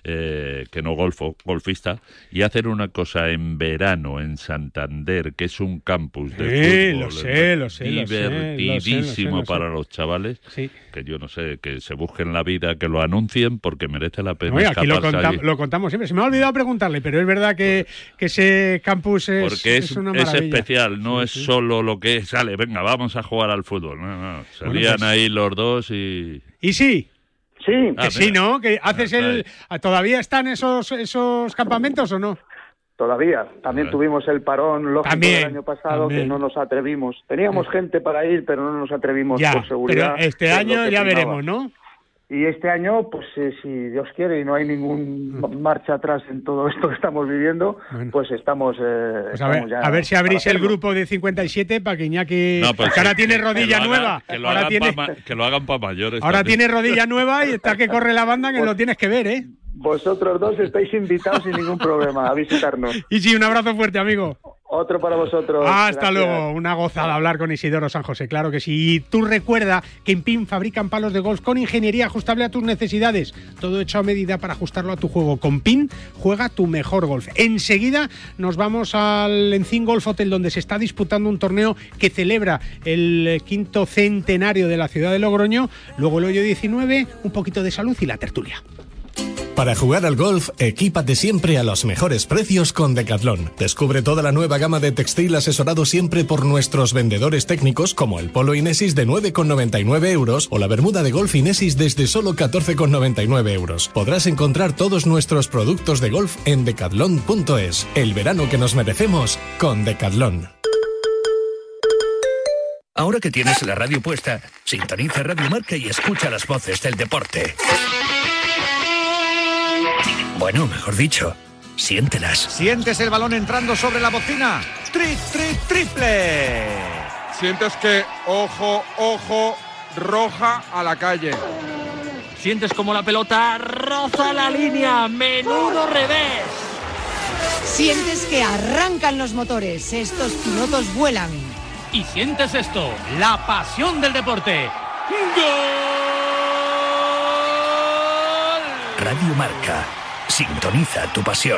Eh, que no golfo, golfista, y hacer una cosa en verano en Santander, que es un campus de sí, fútbol lo sé, lo sé, divertidísimo lo sé, lo sé, lo sé. para los chavales, sí. que yo no sé, que se busquen la vida, que lo anuncien, porque merece la pena. Oye, aquí lo, conta ahí. lo contamos siempre. Se me ha olvidado preguntarle, pero es verdad que, que ese campus es, porque es, es una es maravilla. especial, no sí, es sí. solo lo que es, sale, venga, vamos a jugar al fútbol. No, no, salían bueno, pues... ahí los dos y... ¿Y sí? Sí, que ah, sí, mira. ¿no? Que haces ah, el... ¿Todavía están esos esos campamentos o no? Todavía. También vale. tuvimos el parón lógico también, del año pasado, también. que no nos atrevimos. Teníamos gente para ir, pero no nos atrevimos ya, por seguridad. Pero este año ya veremos, ¿no? Y este año, pues eh, si Dios quiere y no hay ningún marcha atrás en todo esto que estamos viviendo, bueno. pues estamos, eh, pues a, ver, estamos ya a ver si abrís el grupo de cincuenta y siete para que Iñaki, no, pues que ahora sí, tiene rodilla que nueva. Hagan, que, lo ahora tiene... pa, que lo hagan para mayores. Ahora también. tiene rodilla nueva y está que corre la banda, que pues, lo tienes que ver, ¿eh? Vosotros dos estáis invitados sin ningún problema a visitarnos. Y sí, un abrazo fuerte, amigo. Otro para vosotros. Hasta Gracias. luego. Una gozada hablar con Isidoro San José, claro que sí. Y tú recuerda que en PIN fabrican palos de golf con ingeniería ajustable a tus necesidades. Todo hecho a medida para ajustarlo a tu juego. Con PIN juega tu mejor golf. Enseguida nos vamos al Encín Golf Hotel, donde se está disputando un torneo que celebra el quinto centenario de la ciudad de Logroño. Luego el hoyo diecinueve, un poquito de salud y la tertulia. Para jugar al golf, equípate siempre a los mejores precios con Decathlon. Descubre toda la nueva gama de textil asesorado siempre por nuestros vendedores técnicos, como el polo Inesis de nueve con noventa y nueve euros o la bermuda de golf Inesis desde solo catorce con noventa y nueve euros. Podrás encontrar todos nuestros productos de golf en decathlon punto es. El verano que nos merecemos con Decathlon. Ahora que tienes la radio puesta, sintoniza Radio Marca y escucha las voces del deporte. Bueno, mejor dicho, siéntelas. ¿Sientes el balón entrando sobre la bocina? ¡Tri, tri, triple! Sientes que, ojo, ojo, roja a la calle. Sientes como la pelota roza la línea, menudo revés. Sientes que arrancan los motores, estos pilotos vuelan. Y sientes esto, la pasión del deporte. ¡Gol! Radio Marca. Sintoniza tu pasión.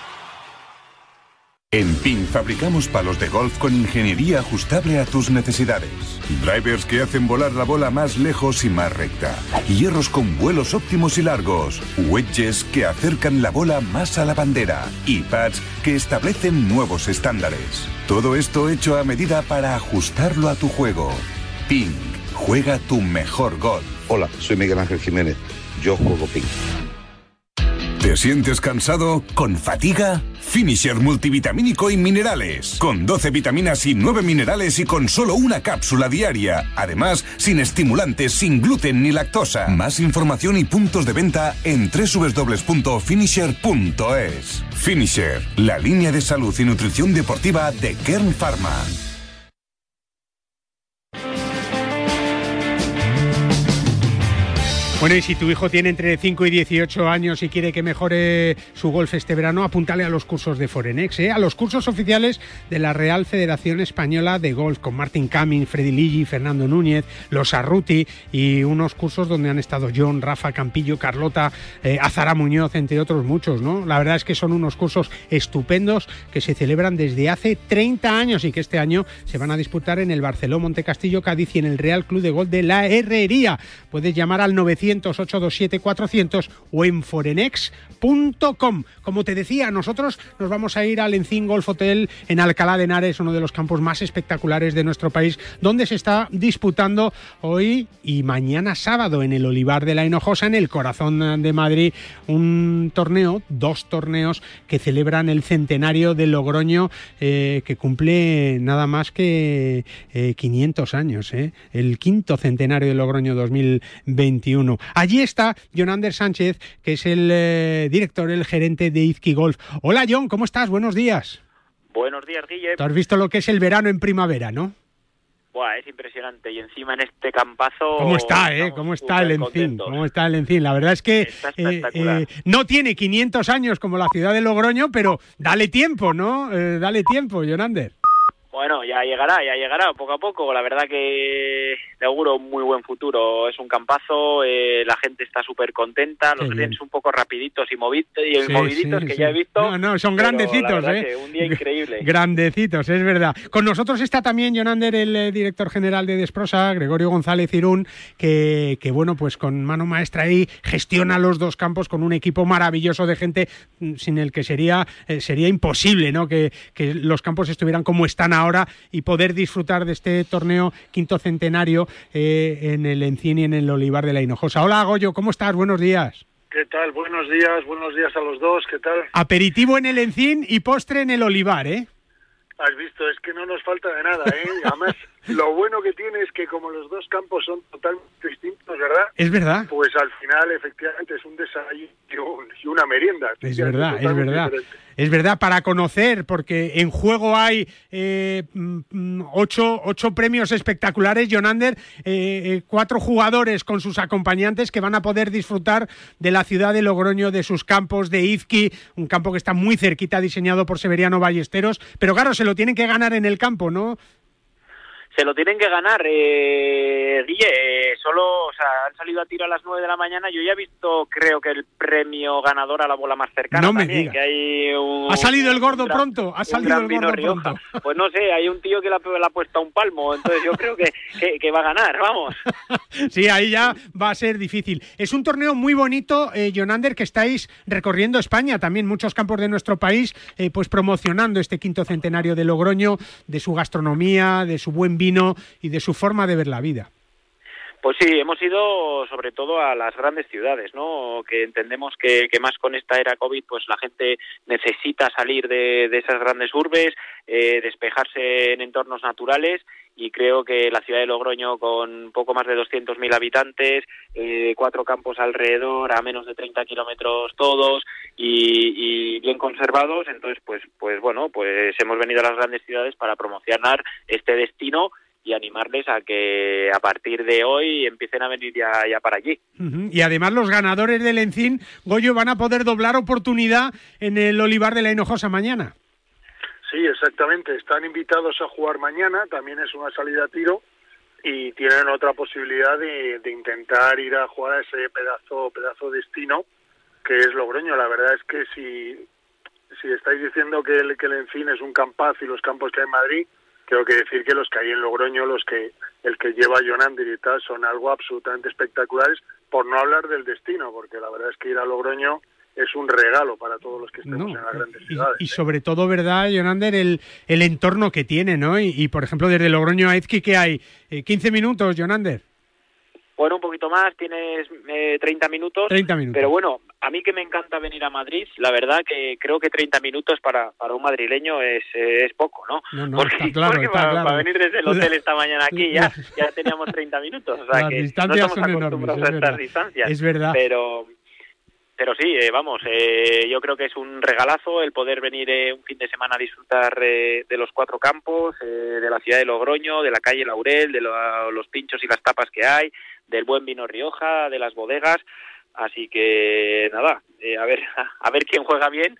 En PIN fabricamos palos de golf con ingeniería ajustable a tus necesidades. Drivers que hacen volar la bola más lejos y más recta. Hierros con vuelos óptimos y largos. Wedges que acercan la bola más a la bandera. Y pads que establecen nuevos estándares. Todo esto hecho a medida para ajustarlo a tu juego. PIN. Juega tu mejor golf. Hola, soy Miguel Ángel Jiménez. Yo juego PIN. ¿Te sientes cansado? ¿Con fatiga? Finisher multivitamínico y minerales. Con doce vitaminas y nueve minerales y con solo una cápsula diaria. Además, sin estimulantes, sin gluten ni lactosa. Más información y puntos de venta en doble u doble u doble u punto finisher punto es. Finisher, la línea de salud y nutrición deportiva de Kern Pharma. Bueno, y si tu hijo tiene entre cinco y dieciocho años y quiere que mejore su golf este verano, apúntale a los cursos de Forenex, ¿eh? A los cursos oficiales de la Real Federación Española de Golf, con Martín Camin, Freddy Ligi, Fernando Núñez, los Arruti, y unos cursos donde han estado John, Rafa, Campillo, Carlota, eh, Azara Muñoz, entre otros muchos, ¿no? La verdad es que son unos cursos estupendos que se celebran desde hace treinta años y que este año se van a disputar en el Barceló Montecastillo Cádiz y en el Real Club de Golf de la Herrería. Puedes llamar al novecientos novecientos, ochocientos veintisiete, cuatrocientos o en forenex punto com. Como te decía, nosotros nos vamos a ir al Encín Golf Hotel en Alcalá de Henares, uno de los campos más espectaculares de nuestro país, donde se está disputando hoy y mañana sábado en el Olivar de la Hinojosa, en el corazón de Madrid, un torneo, dos torneos que celebran el centenario de Logroño, eh, que cumple nada más que eh, quinientos años, eh, el quinto centenario de Logroño dos mil veintiuno. Allí está Jonander Sánchez, que es el eh, director, el gerente de Izki Golf. Hola John, ¿cómo estás? Buenos días. Buenos días, Guille. Tú has visto lo que es el verano en primavera, ¿no? Buah, es impresionante. Y encima en este campazo... ¿Cómo está, eh? ¿Cómo está el Encín? ¿Cómo está el Encín? La verdad es que eh, eh, no tiene quinientos años como la ciudad de Logroño, pero dale tiempo, ¿no? Eh, dale tiempo, Jonander. Bueno, ya llegará, ya llegará, poco a poco. La verdad que te auguro un muy buen futuro. Es un campazo, eh, la gente está súper contenta, los greens un poco rapiditos y, movid y sí, moviditos sí, que sí. ya he visto. No, no, son grandecitos, la ¿eh? Que un día increíble. Grandecitos, es verdad. Con nosotros está también Jonander, el eh, director general de Desprosa, Gregorio González Irún, que, que bueno, pues con mano maestra ahí gestiona los dos campos con un equipo maravilloso de gente sin el que sería, eh, sería imposible, ¿no? Que, que los campos estuvieran como están ahora. ahora y poder disfrutar de este torneo quinto centenario eh, en el Encín y en el Olivar de la Hinojosa. Hola Goyo, ¿cómo estás? Buenos días. ¿Qué tal? Buenos días, buenos días a los dos, ¿qué tal? Aperitivo en el Encín y postre en el Olivar, ¿eh? Has visto, es que no nos falta de nada, ¿eh? Además, lo bueno que tiene es que como los dos campos son totalmente distintos, ¿verdad? Es verdad. Pues al final, efectivamente, es un desayuno y una merienda. Es verdad, es verdad. Diferente. Es verdad, para conocer, porque en juego hay eh, ocho, ocho premios espectaculares, Jonander, eh, eh, cuatro jugadores con sus acompañantes que van a poder disfrutar de la ciudad de Logroño, de sus campos, de Izki, un campo que está muy cerquita, diseñado por Severiano Ballesteros, pero claro, se lo tienen que ganar en el campo, ¿no? Se lo tienen que ganar, eh, Guille, eh, solo, o sea, han salido a tiro a las nueve de la mañana, yo ya he visto, creo que el premio ganador a la bola más cercana. No me también, digas. Que hay un, ¿Ha salido el gordo gran, pronto? ¿Ha salido el gordo pronto? Pues no sé, hay un tío que le ha puesto a un palmo, entonces yo creo que, que, que va a ganar, vamos. Sí, ahí ya va a ser difícil. Es un torneo muy bonito, eh, Jonander, que estáis recorriendo España, también muchos campos de nuestro país, eh, pues promocionando este quinto centenario de Logroño, de su gastronomía, de su buen vino y de su forma de ver la vida. Pues sí, hemos ido sobre todo a las grandes ciudades, ¿no? Que entendemos que, que más con esta era COVID, pues la gente necesita salir de, de esas grandes urbes, eh, despejarse en entornos naturales, y creo que la ciudad de Logroño, con poco más de doscientos mil habitantes, eh, cuatro campos alrededor, a menos de treinta kilómetros todos, y, y bien conservados, entonces pues, pues bueno, pues hemos venido a las grandes ciudades para promocionar este destino y animarles a que a partir de hoy empiecen a venir ya, ya para allí. Uh-huh. Y además los ganadores del Encín, Goyo, van a poder doblar oportunidad en el Olivar de la Hinojosa mañana. Sí, exactamente. Están invitados a jugar mañana, también es una salida a tiro, y tienen otra posibilidad de, de intentar ir a jugar a ese pedazo, pedazo destino que es Logroño. La verdad es que si, si estáis diciendo que el, que el Encín es un campazo y los campos que hay en Madrid, tengo que decir que los que hay en Logroño, los que el que lleva Jonander y tal, son algo absolutamente espectaculares, por no hablar del destino, porque la verdad es que ir a Logroño es un regalo para todos los que estemos no, en las grandes y, ciudades. Y sobre todo, ¿verdad, Jonander? El, el entorno que tiene, ¿no? Y, y, por ejemplo, desde Logroño a Izki, ¿qué hay? Eh, ¿quince minutos, Jonander? Bueno, un poquito más, tienes eh, treinta minutos. treinta minutos. Pero bueno, a mí que me encanta venir a Madrid, la verdad que creo que treinta minutos para, para un madrileño es, eh, es poco, ¿no? No, no, porque, está claro, porque está para, claro. para venir desde el hotel esta mañana aquí ya, ya teníamos treinta minutos. O sea Las que distancias no estamos son acostumbrados enormes, a estas distancias. Es verdad. Pero... Pero sí, eh, vamos, eh, yo creo que es un regalazo el poder venir eh, un fin de semana a disfrutar eh, de los cuatro campos, eh, de la ciudad de Logroño, de la calle Laurel, de lo, los pinchos y las tapas que hay, del buen vino Rioja, de las bodegas. Así que nada, eh, a ver a ver quién juega bien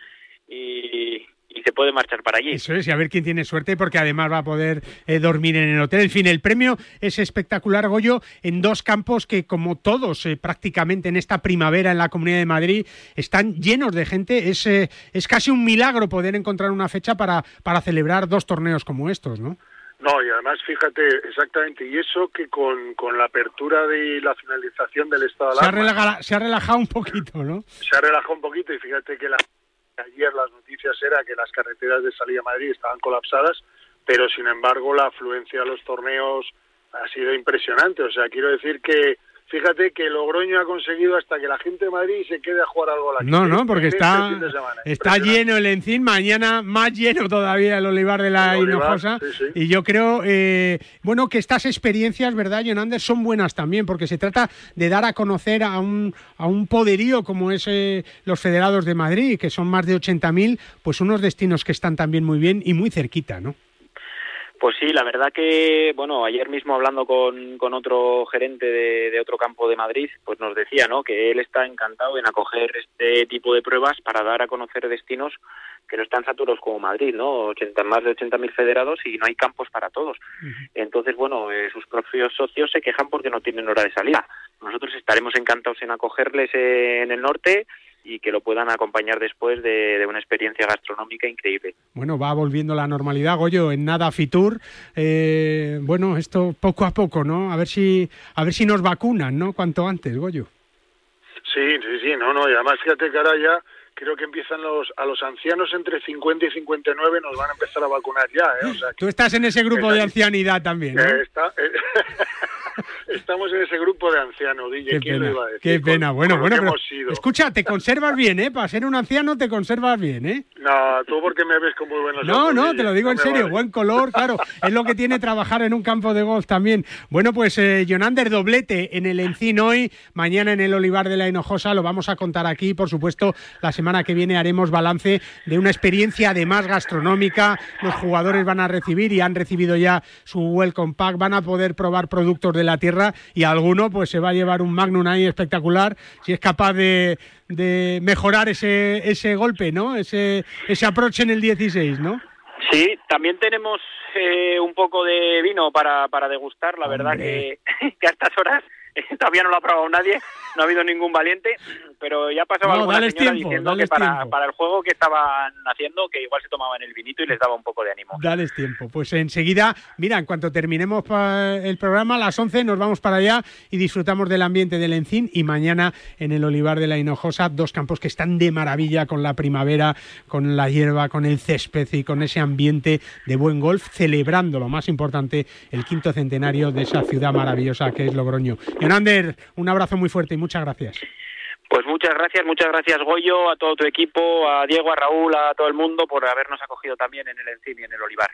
y, y se puede marchar para allí. Eso es, y a ver quién tiene suerte, porque además va a poder eh, dormir en el hotel. En fin, el premio es espectacular, Goyo, en dos campos que, como todos eh, prácticamente en esta primavera en la Comunidad de Madrid, están llenos de gente. Es, eh, es casi un milagro poder encontrar una fecha para, para celebrar dos torneos como estos, ¿no? No, y además, fíjate, exactamente, y eso que con, con la apertura de la finalización del estado de alarma... Se ha, relajado, se ha relajado un poquito, ¿no? Se ha relajado un poquito, y fíjate que la, ayer las noticias era que las carreteras de salida a Madrid estaban colapsadas, pero sin embargo la afluencia a los torneos ha sido impresionante. O sea, quiero decir que fíjate que Logroño ha conseguido hasta que la gente de Madrid se quede a jugar al gol aquí. No, no, porque está, este está lleno el Encín, mañana más lleno todavía el Olivar de la el Hinojosa. Sí, sí. Y yo creo, eh, bueno, que estas experiencias, ¿verdad, Jonander, son buenas también, porque se trata de dar a conocer a un, a un poderío como es eh, los Federados de Madrid, que son más de ochenta mil, pues unos destinos que están también muy bien y muy cerquita, ¿no? Pues sí, la verdad que, bueno, ayer mismo hablando con, con otro gerente de, de otro campo de Madrid, pues nos decía, ¿no?, que él está encantado en acoger este tipo de pruebas para dar a conocer destinos que no están saturados como Madrid, ¿no? ochenta, más de ochenta mil federados y no hay campos para todos. Uh-huh. Entonces, bueno, eh, sus propios socios se quejan porque no tienen hora de salida. Nosotros estaremos encantados en acogerles eh, en el norte y que lo puedan acompañar después de, de una experiencia gastronómica increíble. Bueno, va volviendo la normalidad, Goyo, en nada Fitur. Eh, bueno, esto poco a poco, ¿no? A ver si a ver si nos vacunan, ¿no? Cuanto antes, Goyo. Sí, sí, sí, no, no, y además fíjate que ahora ya creo que empiezan los a los ancianos entre cincuenta y cincuenta y nueve nos van a empezar a vacunar ya, ¿eh? O sea, tú estás en ese grupo de ancianidad también, ¿no? Eh, está, eh, estamos en ese grupo de ancianos, D J. Qué ¿Quién pena, lo iba a decir? qué pena. Con, bueno, con bueno, pero, pero escucha, te conservas bien, ¿eh? Para ser un anciano te conservas bien, ¿eh? No, tú porque me ves con muy buenos No, ojos, no, te lo digo no en serio, vale. Buen color, claro, es lo que tiene trabajar en un campo de golf también. Bueno, pues eh, Jonander, doblete en el Encín hoy, mañana en el Olivar de la Hinojosa, lo vamos a contar aquí, por supuesto, la semana que viene haremos balance de una experiencia además gastronómica. Los jugadores van a recibir y han recibido ya su welcome pack, van a poder probar productos de la tierra y alguno pues se va a llevar un Magnum ahí espectacular si es capaz de, de mejorar ese ese golpe, ¿no? Ese ese approach en el dieciséis, ¿no? Sí, también tenemos eh, un poco de vino para, para degustar, la verdad que, que a estas horas todavía no lo ha probado nadie, no ha habido ningún valiente, pero ya pasaba no, alguna señora tiempo, diciendo que para, tiempo. para el juego que estaban haciendo, que igual se tomaban el vinito y les daba un poco de ánimo. Dales tiempo. Pues enseguida, mira, en cuanto terminemos el programa, a las once nos vamos para allá y disfrutamos del ambiente del Encín, y mañana en el Olivar de la Hinojosa, dos campos que están de maravilla con la primavera, con la hierba, con el césped y con ese ambiente de buen golf, celebrando lo más importante, el quinto centenario de esa ciudad maravillosa que es Logroño. Jonander, un abrazo muy fuerte y muchas gracias. Pues muchas gracias, muchas gracias Goyo, a todo tu equipo, a Diego, a Raúl, a todo el mundo por habernos acogido también en el Encín y en el Olivar.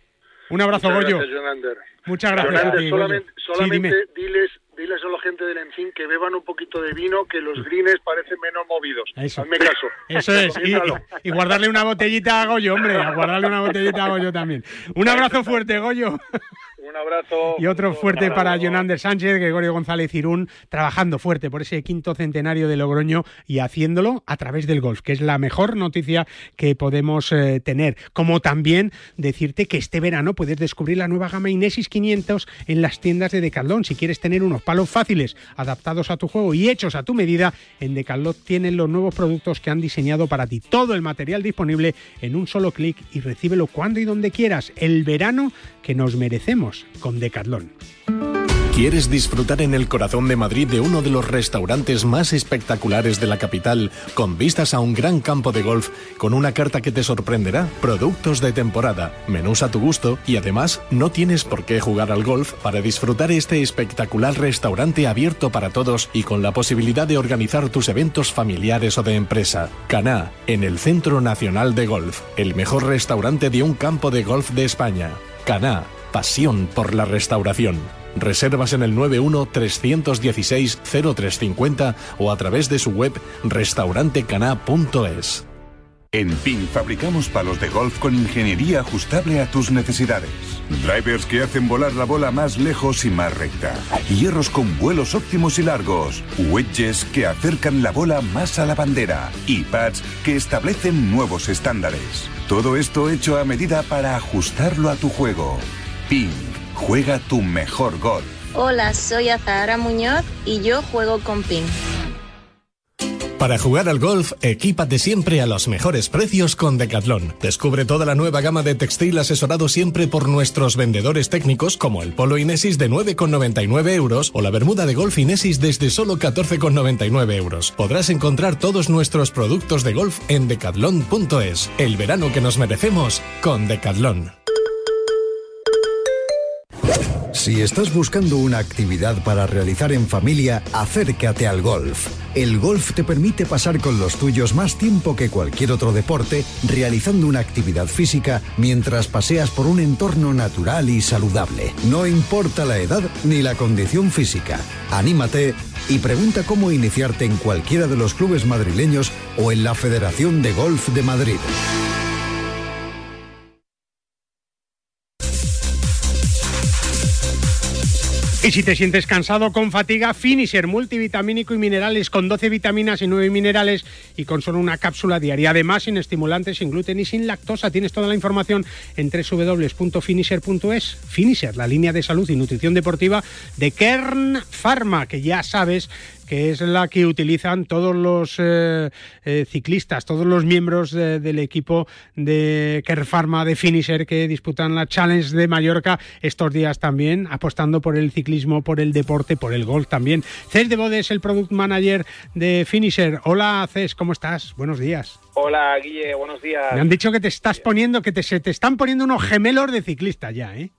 Un abrazo, muchas Goyo. Gracias, Jonander. Muchas gracias. Jonander, a ti, solamente solamente sí, diles, diles a la gente del Encín que beban un poquito de vino, que los greens parecen menos movidos. Eso. Hazme caso. Eso es. Y, y guardarle una botellita a Goyo, hombre, a guardarle una botellita a Goyo también. Un abrazo fuerte, Goyo. Un abrazo. Y otro fuerte un abrazo. para Jonander Sánchez, Gregorio González Irún, trabajando fuerte por ese quinto centenario de Logroño y haciéndolo a través del golf, que es la mejor noticia que podemos eh, tener. Como también decirte que este verano puedes descubrir la nueva gama Inesis quinientos en las tiendas de Decathlon. Si quieres tener unos palos fáciles, adaptados a tu juego y hechos a tu medida, en Decathlon tienen los nuevos productos que han diseñado para ti. Todo el material disponible en un solo clic y recíbelo cuando y donde quieras. El verano que nos merecemos con Decathlon. ¿Quieres disfrutar en el corazón de Madrid de uno de los restaurantes más espectaculares de la capital, con vistas a un gran campo de golf, con una carta que te sorprenderá, productos de temporada, menús a tu gusto y además no tienes por qué jugar al golf para disfrutar este espectacular restaurante abierto para todos y con la posibilidad de organizar tus eventos familiares o de empresa? Caná, en el Centro Nacional de Golf, el mejor restaurante de un campo de golf de España. Caná, pasión por la restauración. Reservas en el nueve uno tres uno seis cero tres cinco cero o a través de su web restaurante caná punto es. En Ping fabricamos palos de golf con ingeniería ajustable a tus necesidades. Drivers que hacen volar la bola más lejos y más recta. Hierros con vuelos óptimos y largos. Wedges que acercan la bola más a la bandera. Y pads que establecen nuevos estándares. Todo esto hecho a medida para ajustarlo a tu juego. Ping. Juega tu mejor golf. Hola, soy Azahara Muñoz y yo juego con Ping. Para jugar al golf, equípate siempre a los mejores precios con Decathlon. Descubre toda la nueva gama de textil asesorado siempre por nuestros vendedores técnicos, como el polo Inesis de nueve con noventa y nueve euros o la bermuda de golf Inesis desde solo catorce con noventa y nueve euros. Podrás encontrar todos nuestros productos de golf en decathlon punto es. El verano que nos merecemos con Decathlon. Si estás buscando una actividad para realizar en familia, acércate al golf. El golf te permite pasar con los tuyos más tiempo que cualquier otro deporte, realizando una actividad física mientras paseas por un entorno natural y saludable. No importa la edad ni la condición física. Anímate y pregunta cómo iniciarte en cualquiera de los clubes madrileños o en la Federación de Golf de Madrid. Y si te sientes cansado con fatiga, Finisher multivitamínico y minerales con doce vitaminas y nueve minerales y con solo una cápsula diaria. Además, sin estimulantes, sin gluten y sin lactosa. Tienes toda la información en doble u doble u doble u punto finisher punto es. Finisher, la línea de salud y nutrición deportiva de Kern Pharma, que ya sabes que es la que utilizan todos los eh, eh, ciclistas, todos los miembros de, del equipo de Kern Pharma, de Finisher, que disputan la Challenge de Mallorca estos días también, apostando por el ciclismo, por el deporte, por el golf también. Cés de Bode es el Product Manager de Finisher. Hola, Cés, ¿cómo estás? Buenos días. Hola, Guille, buenos días. Me han dicho que te estás poniendo, que te, se te están poniendo unos gemelos de ciclista ya, ¿eh?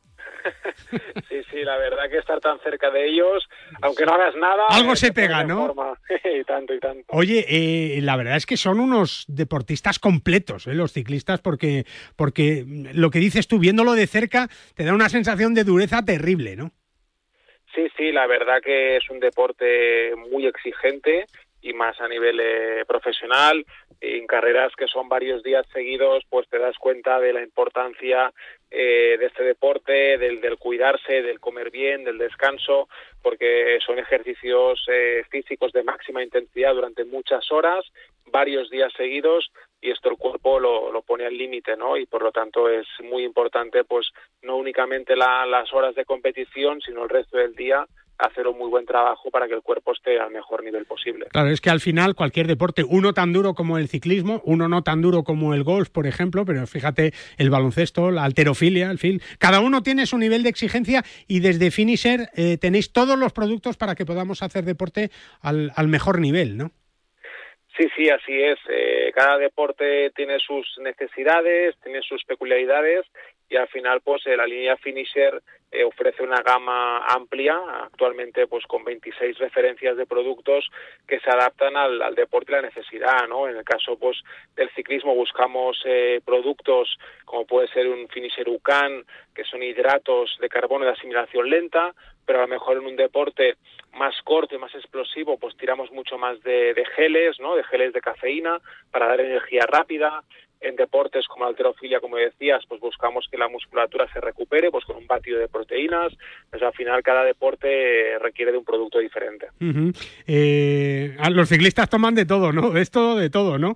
Sí, sí, la verdad que estar tan cerca de ellos, aunque no hagas nada... Algo se pega, ¿no? y tanto, y tanto. Oye, eh, la verdad es que son unos deportistas completos, ¿eh? Los ciclistas, porque, porque lo que dices tú, viéndolo de cerca, te da una sensación de dureza terrible, ¿no? Sí, sí, la verdad que es un deporte muy exigente y más a nivel eh, profesional. En carreras que son varios días seguidos, pues te das cuenta de la importancia eh, de este deporte, del, del cuidarse, del comer bien, del descanso, porque son ejercicios eh, físicos de máxima intensidad durante muchas horas, varios días seguidos, y esto el cuerpo lo, lo pone al límite, ¿no? Y por lo tanto es muy importante, pues no únicamente la, las horas de competición, sino el resto del día, hacer un muy buen trabajo para que el cuerpo esté al mejor nivel posible. Claro, es que al final cualquier deporte, uno tan duro como el ciclismo, uno no tan duro como el golf, por ejemplo, pero fíjate, el baloncesto, la halterofilia, el fin, cada uno tiene su nivel de exigencia y desde Finisher eh, tenéis todos los productos para que podamos hacer deporte al, al mejor nivel, ¿no? Sí, sí, así es. Eh, cada deporte tiene sus necesidades, tiene sus peculiaridades y al final pues eh, la línea Finisher eh, ofrece una gama amplia, actualmente pues con veintiséis referencias de productos que se adaptan al, al deporte y la necesidad, ¿no? En el caso pues del ciclismo buscamos eh, productos como puede ser un Finisher UCAN, que son hidratos de carbono de asimilación lenta, pero a lo mejor en un deporte más corto y más explosivo, pues tiramos mucho más de, de geles, ¿no? De geles de cafeína para dar energía rápida. En deportes como la halterofilia, como decías, pues buscamos que la musculatura se recupere, pues con un batido de proteínas. Pues al final cada deporte requiere de un producto diferente. Uh-huh. Eh, los ciclistas toman de todo, ¿no? Es todo de todo, ¿no?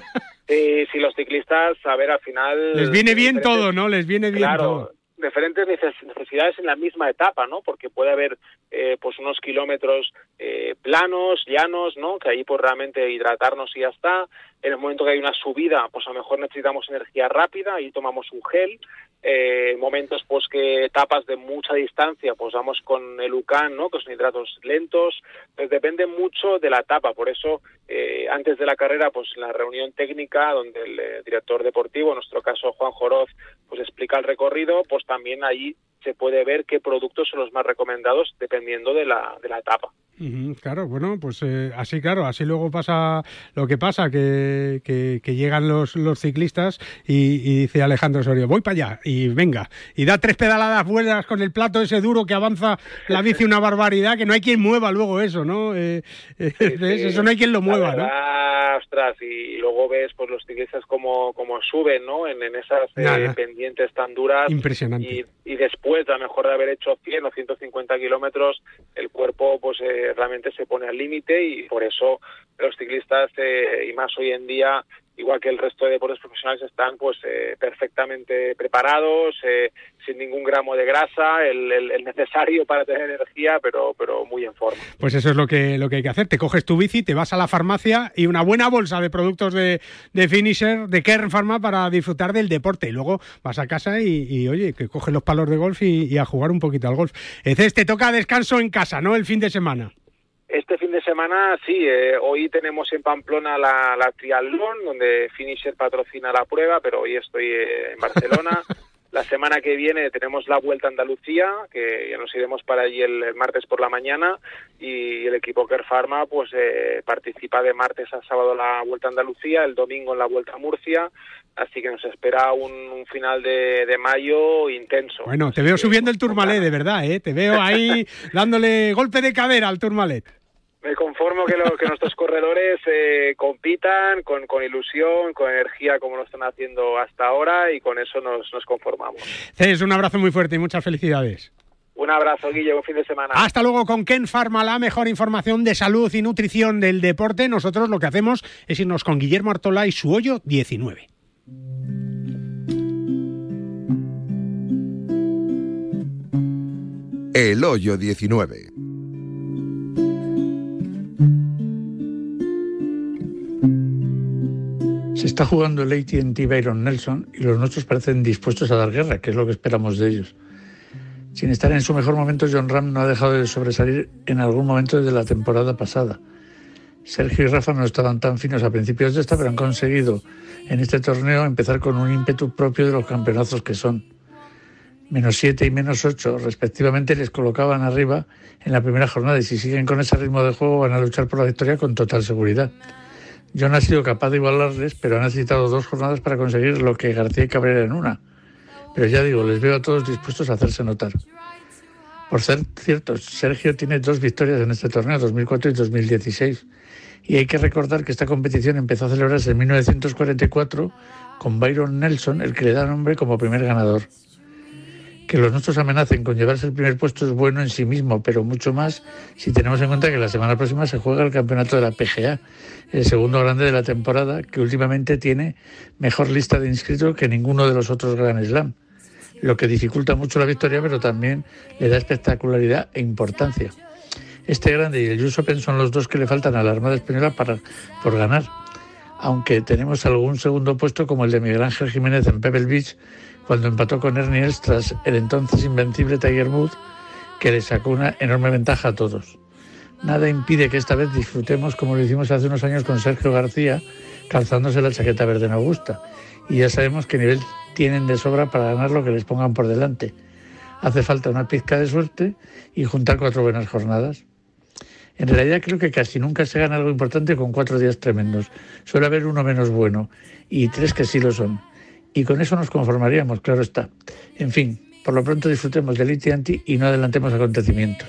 Sí, sí, los ciclistas, a ver, al final... Les viene bien todo, ¿no? Les viene bien claro, todo. Diferentes necesidades en la misma etapa, ¿no? Porque puede haber eh, pues unos kilómetros eh, planos, llanos, ¿no? Que ahí pues realmente hidratarnos y ya está. En el momento que hay una subida, pues a lo mejor necesitamos energía rápida y tomamos un gel. Eh, momentos pues que etapas de mucha distancia, pues vamos con el UCAN, ¿no? Que son hidratos lentos. Pues depende mucho de la etapa. Por eso, eh, antes de la carrera, pues en la reunión técnica, donde el eh, director deportivo, en nuestro caso Juan Joroz, pues explica el recorrido, pues también ahí se puede ver qué productos son los más recomendados dependiendo de la, de la etapa. Uh-huh, claro, bueno, pues eh, así, claro, así luego pasa lo que pasa, que, que, que llegan los, los ciclistas y, y dice Alejandro Osorio, voy para allá, y venga, y da tres pedaladas buenas con el plato ese duro que avanza la bici una barbaridad, que no hay quien mueva luego eso, ¿no? Eh, eh, sí, sí, eso no hay quien lo mueva, verdad, ¿no? Ostras, y luego ves pues los ciclistas como, como suben, ¿no? En, en esas eh, pendientes tan duras. Impresionante. Y, y después, a lo mejor de haber hecho cien o ciento cincuenta kilómetros, el cuerpo pues eh, realmente se pone al límite y por eso los ciclistas, eh, y más hoy en día, igual que el resto de deportes profesionales, están pues eh, perfectamente preparados, eh, sin ningún gramo de grasa, el, el, el necesario para tener energía, pero pero muy en forma. Pues eso es lo que lo que hay que hacer. Te coges tu bici, te vas a la farmacia y una buena bolsa de productos de, de Finisher, de Kern Pharma, para disfrutar del deporte. Y luego vas a casa y, y oye, que coges los palos de golf y, y a jugar un poquito al golf. Entonces te toca descanso en casa, ¿no? El fin de semana. Este fin de semana, sí, eh, hoy tenemos en Pamplona la, la triatlón, donde Finisher patrocina la prueba, pero hoy estoy eh, en Barcelona. La semana que viene tenemos la Vuelta a Andalucía, que ya nos iremos para allí el, el martes por la mañana, y el equipo Kern Pharma pues eh, participa de martes a sábado en la Vuelta a Andalucía, el domingo en la Vuelta a Murcia, así que nos espera un, un final de, de mayo intenso. Bueno, te veo subiendo el Tourmalet, de verdad, ¿eh? Te veo ahí dándole golpe de cadera al Tourmalet. Me conformo que, lo, que nuestros corredores eh, compitan con, con ilusión, con energía, como lo están haciendo hasta ahora, y con eso nos, nos conformamos. Cés, un abrazo muy fuerte y muchas felicidades. Un abrazo, Guille, buen fin de semana. Hasta luego con Kern Pharma, la mejor información de salud y nutrición del deporte. Nosotros lo que hacemos es irnos con Guillermo Artola y su hoyo diecinueve. El hoyo diecinueve. Se está jugando el A T and T Byron Nelson y los nuestros parecen dispuestos a dar guerra, que es lo que esperamos de ellos. Sin estar en su mejor momento, Jon Rahm no ha dejado de sobresalir en algún momento desde la temporada pasada. Sergio y Rafa no estaban tan finos a principios de esta, pero han conseguido en este torneo empezar con un ímpetu propio de los campeonazos que son. Menos siete y menos ocho, respectivamente, les colocaban arriba en la primera jornada, y si siguen con ese ritmo de juego van a luchar por la victoria con total seguridad. John ha sido capaz de igualarles, pero ha necesitado dos jornadas para conseguir lo que García y Cabrera en una. Pero ya digo, les veo a todos dispuestos a hacerse notar. Por ser cierto, Sergio tiene dos victorias en este torneo, dos mil cuatro y dos mil dieciséis. Y hay que recordar que esta competición empezó a celebrarse en mil novecientos cuarenta y cuatro con Byron Nelson, el que le da nombre como primer ganador. Que los nuestros amenacen con llevarse el primer puesto es bueno en sí mismo, pero mucho más si tenemos en cuenta que la semana próxima se juega el campeonato de la P G A, el segundo grande de la temporada, que últimamente tiene mejor lista de inscritos que ninguno de los otros Grand Slam, lo que dificulta mucho la victoria, pero también le da espectacularidad e importancia. Este grande y el U S Open son los dos que le faltan a la Armada Española para, por ganar, aunque tenemos algún segundo puesto como el de Miguel Ángel Jiménez en Pebble Beach, cuando empató con Ernie Els tras el entonces invencible Tiger Woods, que le sacó una enorme ventaja a todos. Nada impide que esta vez disfrutemos como lo hicimos hace unos años con Sergio García, calzándose la chaqueta verde en Augusta. Y ya sabemos qué nivel tienen de sobra para ganar lo que les pongan por delante. Hace falta una pizca de suerte y juntar cuatro buenas jornadas. En realidad creo que casi nunca se gana algo importante con cuatro días tremendos. Suele haber uno menos bueno y tres que sí lo son. Y con eso nos conformaríamos, claro está. En fin, por lo pronto disfrutemos del A T and T y no adelantemos acontecimientos.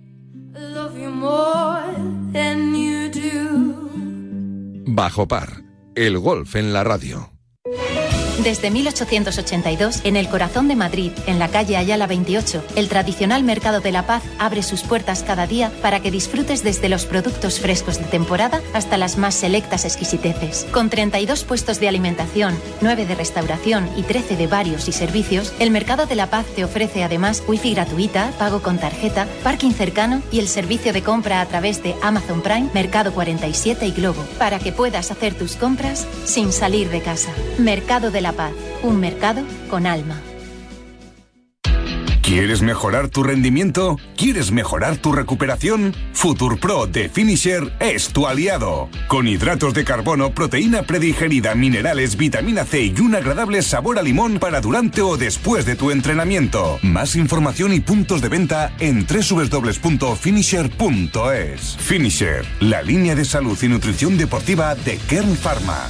Bajo par, el golf en la radio. Desde mil ochocientos ochenta y dos, en el corazón de Madrid, en la calle Ayala veintiocho, el tradicional Mercado de la Paz abre sus puertas cada día para que disfrutes desde los productos frescos de temporada hasta las más selectas exquisiteces. Con treinta y dos puestos de alimentación, nueve de restauración y trece de varios y servicios, el Mercado de la Paz te ofrece además wifi gratuita, pago con tarjeta, parking cercano y el servicio de compra a través de Amazon Prime, Mercado cuarenta y siete y Globo, para que puedas hacer tus compras sin salir de casa. Mercado de la Paz, un mercado con alma. ¿Quieres mejorar tu rendimiento? ¿Quieres mejorar tu recuperación? FuturPro de Finisher es tu aliado. Con hidratos de carbono, proteína predigerida, minerales, vitamina C y un agradable sabor a limón para durante o después de tu entrenamiento. Más información y puntos de venta en doble u doble u doble u punto finisher punto es. Finisher, la línea de salud y nutrición deportiva de Kern Pharma.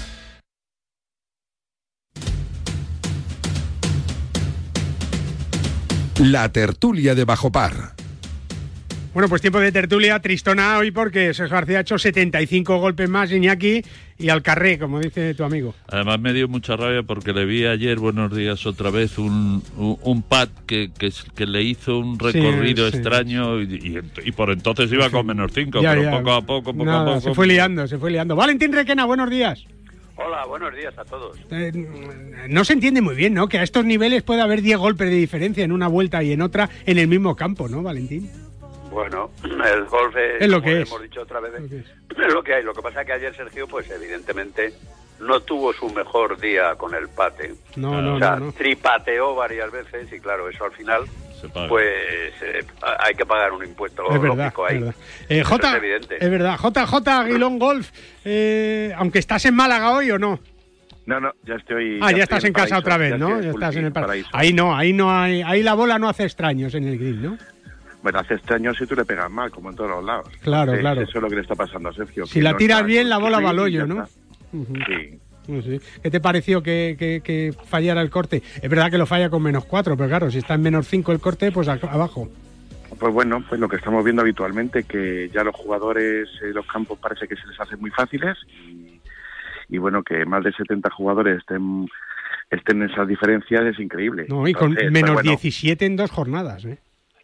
La tertulia de Bajo Par. Bueno, pues tiempo de tertulia tristona hoy porque Sergio García ha hecho setenta y cinco golpes más, Iñaki, y al carré, como dice tu amigo. Además me dio mucha rabia porque le vi ayer, buenos días otra vez, un, un, un pad que, que, que le hizo un recorrido sí, sí. extraño y, y, y por entonces iba con menos cinco, ya, pero ya. poco a poco, poco Nada, a poco. Se fue liando, se fue liando. Valentín Requena, buenos días. Hola, buenos días a todos. Eh, no se entiende muy bien, ¿no? Que a estos niveles puede haber diez golpes de diferencia en una vuelta y en otra en el mismo campo, ¿no, Valentín? Bueno, el golf es, es lo como que es. hemos dicho otra vez, Lo que es. es lo que hay. Lo que pasa es que ayer Sergio, pues evidentemente no tuvo su mejor día con el pate. No, no, o sea, no, no. tripateó varias veces y claro, eso al final, pues eh, hay que pagar un impuesto Es verdad, lógico ahí. es verdad. Eh, Eso J, es evidente. es verdad. J J Aguilón Golf, eh, aunque estás en Málaga hoy o no. No, no, ya estoy... Ah, ya, ya estás estoy en casa paraíso, otra vez, ya ¿no? estoy Ya full estás en el par- paraíso. Ahí no, ahí no hay, ahí la bola no hace extraños en el green, ¿no? Bueno, hace extraños si tú le pegas mal, como en todos los lados. Claro, Entonces, claro. Eso es lo que le está pasando a Sergio. Si que la no tiras está bien, la con bola su va al swing y hoyo, ya ¿no? está. Ujú. Sí. No sé. ¿Qué te pareció que, que, que fallara el corte? Es verdad que lo falla con menos cuatro, pero claro, si está en menos cinco el corte, pues a- abajo. Pues bueno, pues lo que estamos viendo habitualmente, que ya los jugadores, eh, los campos parece que se les hacen muy fáciles y, y bueno, que más de setenta jugadores estén, estén en esas diferencias es increíble. No, y con Entonces, menos pues bueno, diecisiete en dos jornadas, ¿eh?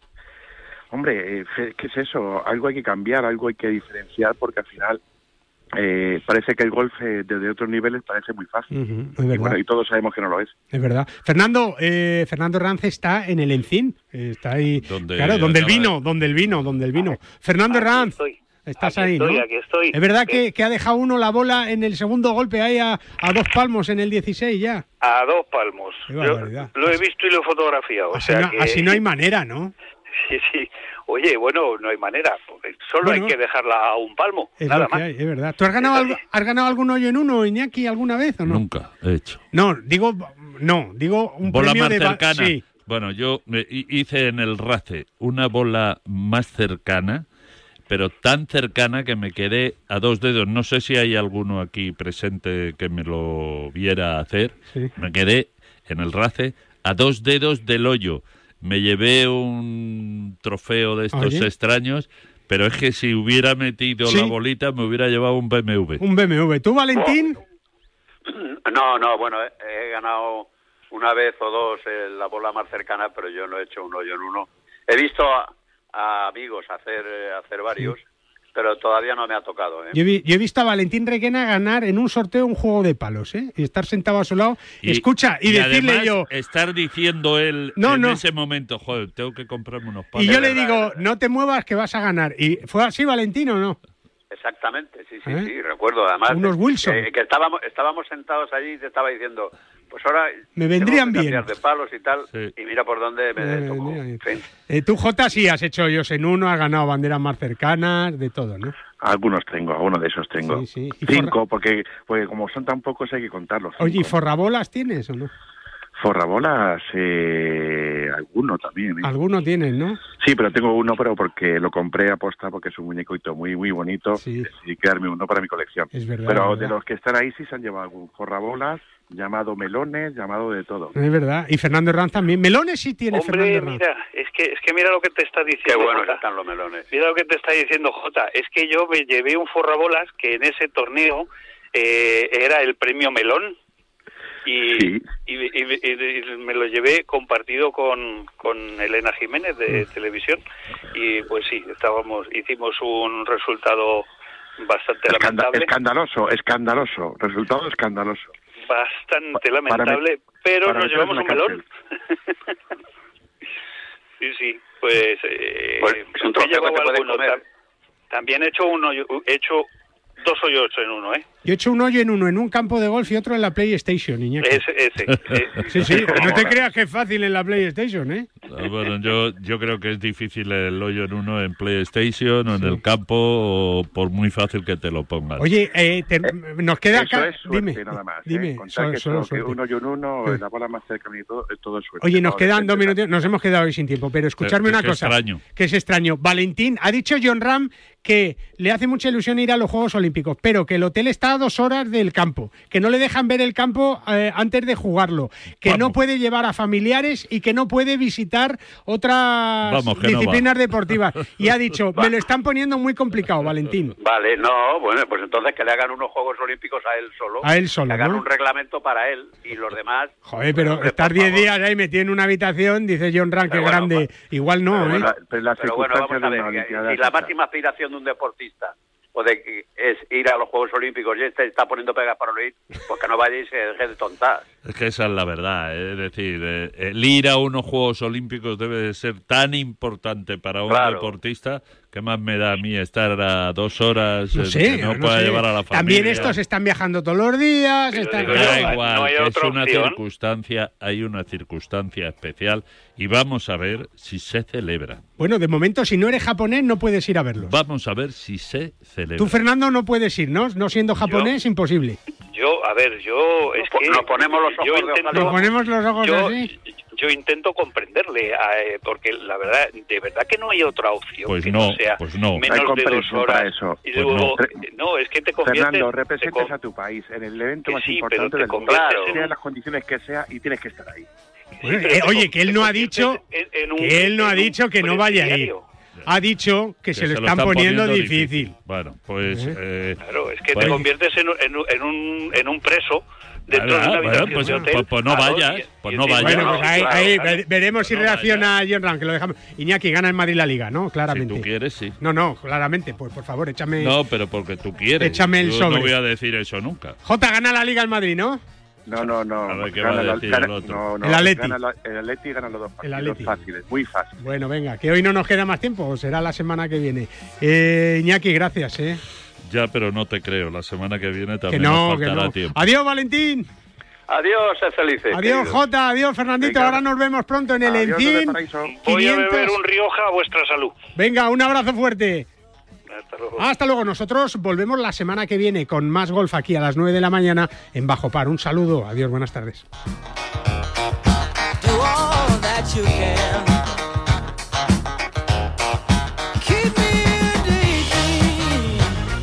Hombre, eh, ¿qué es eso? Algo hay que cambiar, algo hay que diferenciar porque al final eh, parece que el golf eh, desde otros niveles parece muy fácil. Ujú, es y verdad. bueno, y todos sabemos que no lo es. Es verdad. Fernando, eh, Fernando Herranz está en el Encín. eh, Está ahí. Donde claro, donde el acaba vino, donde el vino, donde el vino. Fernando Herranz, estoy. estás Aquí ahí, estoy, ¿no? aquí estoy. Es verdad que, que ha dejado uno la bola en el segundo golpe ahí a, a dos palmos en el dieciséis ya. A dos palmos. Qué Yo barbaridad. lo he visto y lo he fotografiado. O Así, sea no, que... así no hay manera, ¿no? Sí, sí. Oye, bueno, no hay manera. Porque solo Bueno, hay que dejarla a un palmo. Es nada lo que más. hay, es verdad. ¿Tú has ganado, algo- has ganado algún hoyo en uno, Iñaki, alguna vez o no? Nunca he hecho. No, digo, no, digo un Bola premio más de... ba- cercana. Sí. Bueno, yo me hi- hice en el RACE una bola más cercana, pero tan cercana que me quedé a dos dedos. No sé si hay alguno aquí presente que me lo viera hacer. Sí. Me quedé en el RACE a dos dedos del hoyo. Me llevé un trofeo de estos Oye. extraños, pero es que si hubiera metido Sí. la bolita me hubiera llevado un B M W. Un B M W. ¿Tú, Valentín? No, no, bueno, he, he ganado una vez o dos en la bola más cercana, pero yo no he hecho un hoyo en uno. He visto a, a amigos hacer eh, hacer varios, pero todavía no me ha tocado. ¿eh? Yo he, vi- yo he visto a Valentín Requena ganar en un sorteo un juego de palos, ¿eh? Y estar sentado a su lado, escucha, y, decirle además, yo... estar diciendo él No, en no. ese momento, joder, tengo que comprarme unos palos. Y yo le digo, no te muevas que vas a ganar. ¿Y fue así, Valentín, o no? Exactamente, sí, sí, ¿Eh? sí, recuerdo. Además, Unos Wilson. Que, que estábamos estábamos sentados allí y te estaba diciendo, pues ahora Me vendrían tengo que bien. cambiar de palos y tal, y mira por dónde me Me tocó. vendrían bien. En fin. Eh, tú, Jota, sí has hecho hoyos en uno, has ganado banderas más cercanas, de todo, ¿no? Algunos tengo, algunos de esos tengo. Sí, sí. ¿Y Cinco, porque, porque como son tan pocos hay que contarlos. Oye, ¿y Cinco. forrabolas tienes o no? Forrabolas, eh, alguno también. ¿eh? Alguno tienes, ¿no? Sí, pero tengo uno, pero porque lo compré a posta, porque es un muñecoito muy muy bonito. Sí. Y quedarme uno para mi colección. Es verdad, Pero es de verdad. los que están ahí sí se han llevado algún forrabolas, llamado melones, llamado de todo. Es verdad. Y Fernando Herranz también. Melones sí tiene Hombre, Fernando Herranz. mira, es que, es que mira lo que te está Qué diciendo buenos Jota. están los melones. Mira lo que te está diciendo Jota. Es que yo me llevé un forrabolas que en ese torneo eh, era el premio Melón. Y, Sí. y, y- y- y me lo llevé compartido con, con Elena Jiménez de televisión. Y pues sí, estábamos hicimos un resultado bastante Escanda- lamentable. escandaloso, escandaloso. Resultado escandaloso. Bastante Pa- para lamentable, met- pero para nos meternos llevamos en un la melón. Sí, sí, pues... Eh, Pues es un he trofeo que llevado te puedes alguno. comer. Tam- También he hecho uno, he hecho dos hoyos en uno, ¿eh? Yo he hecho un hoyo en uno en un campo de golf y otro en la PlayStation, Iñaki. Ese, ese. eh. Sí, sí, no te creas que es fácil en la PlayStation, ¿eh? Ah, Bueno, yo, yo creo que es difícil el hoyo en uno en PlayStation o en el campo, o por muy fácil que te lo pongan. Oye, eh, te- nos queda Eso acá... es suerte, Dime, nada más. ¿eh? dime, Contar solo- que, solo todo- que suerte. uno y un uno, Sí. la bola más cercana y todo, es todo suerte. Oye, nos No, quedan dos depende. minutos, nos hemos quedado hoy sin tiempo, pero escuchadme Que- que una es cosa. extraño. Que es extraño. Valentín, ha dicho John Ram que le hace mucha ilusión ir a los Juegos Olímpicos, pero que el hotel está a dos horas del campo, que no le dejan ver el campo eh, antes de jugarlo, que Vamos. no puede llevar a familiares y que no puede visitar otras Vamos, que no disciplinas deportivas. Y ha dicho, me lo están poniendo muy complicado, Valentín. Vale, no, bueno, pues entonces que le hagan unos Juegos Olímpicos a él solo. A él solo, Que hagan ¿no? un reglamento para él y los demás... Joder, pero Hombre, estar por diez favor. días ahí metido en una habitación, dice John Ram, que Pero bueno, grande. Igual no, pero ¿eh? bueno, Pero las Pero bueno, vamos a circunstancias de ver, una que Olimpiada si es la esa. máxima aspiración de un deportista o de que es ir a los Juegos Olímpicos y este está poniendo pegas para no ir, pues que no vayáis y se deje de tontar. Es que esa es la verdad, ¿eh? Es decir, eh, el ir a unos Juegos Olímpicos debe de ser tan importante para un claro. deportista. ¿Qué más me da a mí estar a dos horas no eh, sé, que no, no pueda sé. llevar a la familia? También estos están viajando todos los días. Pero están... digo, da igual, no hay que otra es una opción. circunstancia, hay una circunstancia especial y vamos a ver si se celebra. Bueno, de momento, si no eres japonés, no puedes ir a verlos. Vamos a ver si se celebra. Tú, Fernando, no puedes ir, ¿no? No siendo japonés, yo, imposible. Yo, a ver, yo es que... Nos ponemos los ojos yo de intento, ojalá. Nos ponemos los ojos yo, así. Yo intento comprenderle, eh, porque la verdad, de verdad que no hay otra opción pues que no, no sea pues no. menos no de dos horas. Para eso. Y Pues luego, no. no, es que te conviertes... Fernando, representas te, a tu país en el evento que más sí, importante del mundo. Claro. Sea las condiciones que sea y tienes que estar ahí. Bueno, sí, eh, te, oye, que él no ha dicho en, en un, que él no ha un dicho que no vaya a ir. Ha dicho que, que se, se lo están, están poniendo, poniendo difícil. difícil. Bueno, pues... ¿Eh? Eh, claro, es que pues, te conviertes en, en, en, un, en un preso dentro Claro, de una habitación bueno, pues, de hotel. pues, pues no vayas, y, pues y no vayas. Bueno, pues ahí, claro, ahí claro. veremos pues si no reacciona vayas. John Ram, que lo dejamos. Iñaki, gana el Madrid la Liga, ¿no? Claramente. Si tú quieres, sí. No, no, claramente. Pues por favor, échame... No, pero porque tú quieres. Échame el Yo sobre. no voy a decir eso nunca. Jota, gana la Liga el Madrid, ¿no? No, no, no. A ver, ¿qué gana va a la- decir gana- el otro? no, no, El Atleti. gana la- el Atleti gana los dos El partidos Atleti. fáciles, muy fácil. Bueno, venga, que hoy no nos queda más tiempo, o será la semana que viene. Eh, Iñaki, gracias, ¿eh? Ya, pero no te creo. La semana que viene Que también no, nos que faltará no. tiempo. Adiós, Valentín. Adiós, sed felices. Adiós, queridos. Jota. Adiós, Fernandito. Venga. Ahora nos vemos pronto en el Adiós, Encín. desde Paraíso. Voy a beber quinientos. un Rioja a vuestra salud. Venga, un abrazo fuerte. Hasta luego. Hasta luego. Nosotros volvemos la semana que viene con más golf aquí a las nueve de la mañana en Bajo Par. Un saludo. Adiós, buenas tardes. Do all that you can. Keep me in daydream.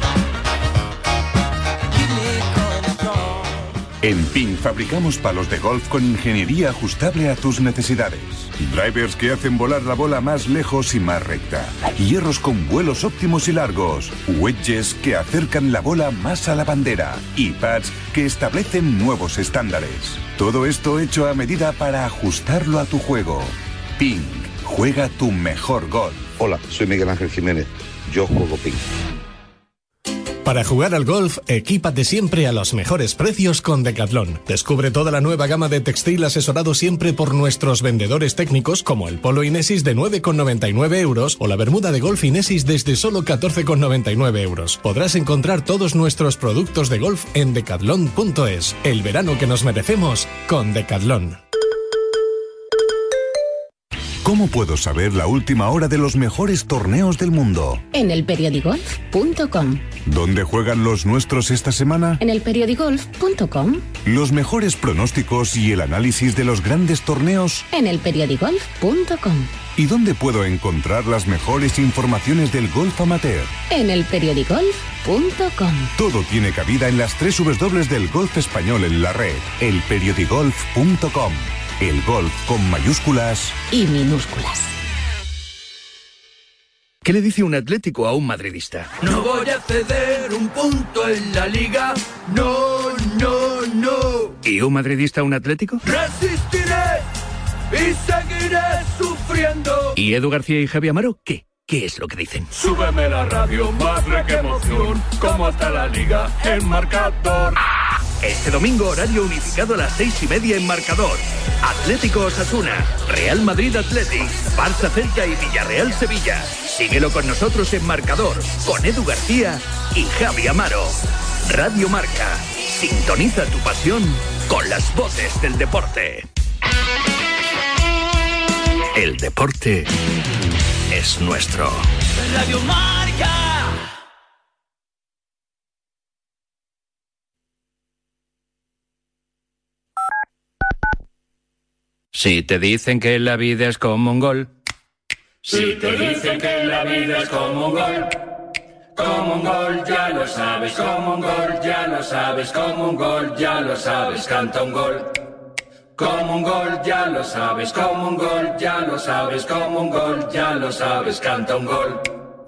Keep me going strong. En Ping fabricamos palos de golf con ingeniería ajustable a tus necesidades. Drivers que hacen volar la bola más lejos y más recta. Hierros con vuelos óptimos y largos. Wedges que acercan la bola más a la bandera. Y pads que establecen nuevos estándares. Todo esto hecho a medida para ajustarlo a tu juego. Ping. Juega tu mejor golf. Hola, soy Miguel Ángel Jiménez. Yo juego ping. Para jugar al golf, equípate siempre a los mejores precios con Decathlon. Descubre toda la nueva gama de textil asesorado siempre por nuestros vendedores técnicos, como el polo Inesis de nueve con noventa y nueve euros o la bermuda de golf Inesis desde solo catorce con noventa y nueve euros. Podrás encontrar todos nuestros productos de golf en decathlon punto es. El verano que nos merecemos con Decathlon. ¿Cómo puedo saber la última hora de los mejores torneos del mundo? En el periodigolf punto com. ¿Dónde juegan los nuestros esta semana? En el periodigolf punto com. Los mejores pronósticos y el análisis de los grandes torneos. En el periodigolf punto com. ¿Y dónde puedo encontrar las mejores informaciones del golf amateur? En el periodigolf punto com. Todo tiene cabida en las tres W del golf español en la red. el periodigolf punto com. El golf con mayúsculas y minúsculas. ¿Qué le dice un atlético a un madridista? No voy a ceder un punto en la liga. No, no, no. ¿Y un madridista a un atlético? Resistiré y seguiré sufriendo. ¿Y Edu García y Javi Amaro qué? ¿Qué es lo que dicen? Súbeme la radio, madre qué emoción. Cómo está la liga en marcador. Este domingo, horario unificado a las seis y media en Marcador. Atlético Osasuna, Real Madrid Athletic, Barça Celta y Villarreal Sevilla. Síguelo con nosotros en Marcador, con Edu García y Javi Amaro. Radio Marca, sintoniza tu pasión con las voces del deporte. El deporte es nuestro. Radio Marca. Si te dicen que la vida es como un gol. Si te dicen que la vida es como un gol, como un gol, ya lo sabes, como un gol, ya lo sabes, como un gol, ya lo sabes, canta un gol. Como un gol, ya lo sabes, como un gol, ya lo sabes, como un gol, ya lo sabes, canta un gol.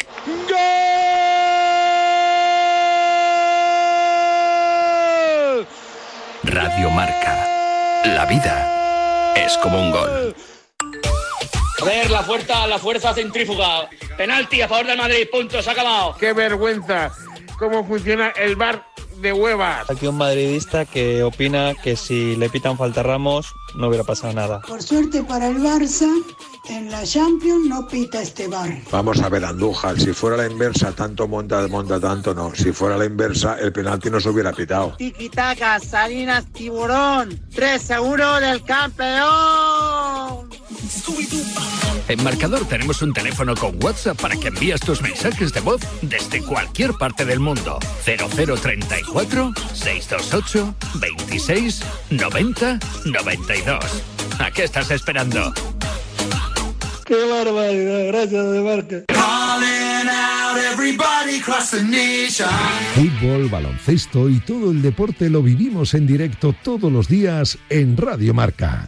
Radio Marca. La vida es como un gol. A ver, la fuerza, la fuerza centrífuga. Penalti a favor del Madrid, punto, se ha acabado. ¡Qué vergüenza! cómo funciona el bar de Huevas. Aquí un madridista que opina que si le pitan falta a Ramos no hubiera pasado nada. Por suerte para el Barça, en la Champions no pita este bar. Vamos a ver, Andújar, si fuera la inversa, tanto monta, monta tanto, no. Si fuera la inversa, el penalti no se hubiera pitado. Tiki-taka, Salinas, Tiburón, tres seguro del campeón. En Marcador tenemos un teléfono con WhatsApp para que envíes tus mensajes de voz desde cualquier parte del mundo. cero cero treinta y cuatro, seiscientos veintiocho, veintiséis, noventa, noventa y dos. ¿A qué estás esperando? ¡Qué barbaridad! Gracias de Marca. Fútbol, baloncesto y todo el deporte lo vivimos en directo todos los días en Radio Marca.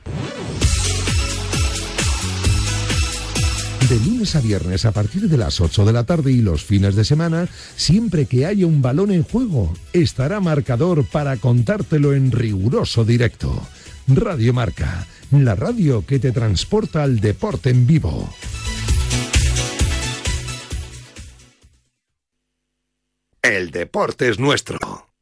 De lunes a viernes a partir de las ocho de la tarde y los fines de semana, siempre que haya un balón en juego, estará Marcador para contártelo en riguroso directo. Radio Marca, la radio que te transporta al deporte en vivo. El deporte es nuestro.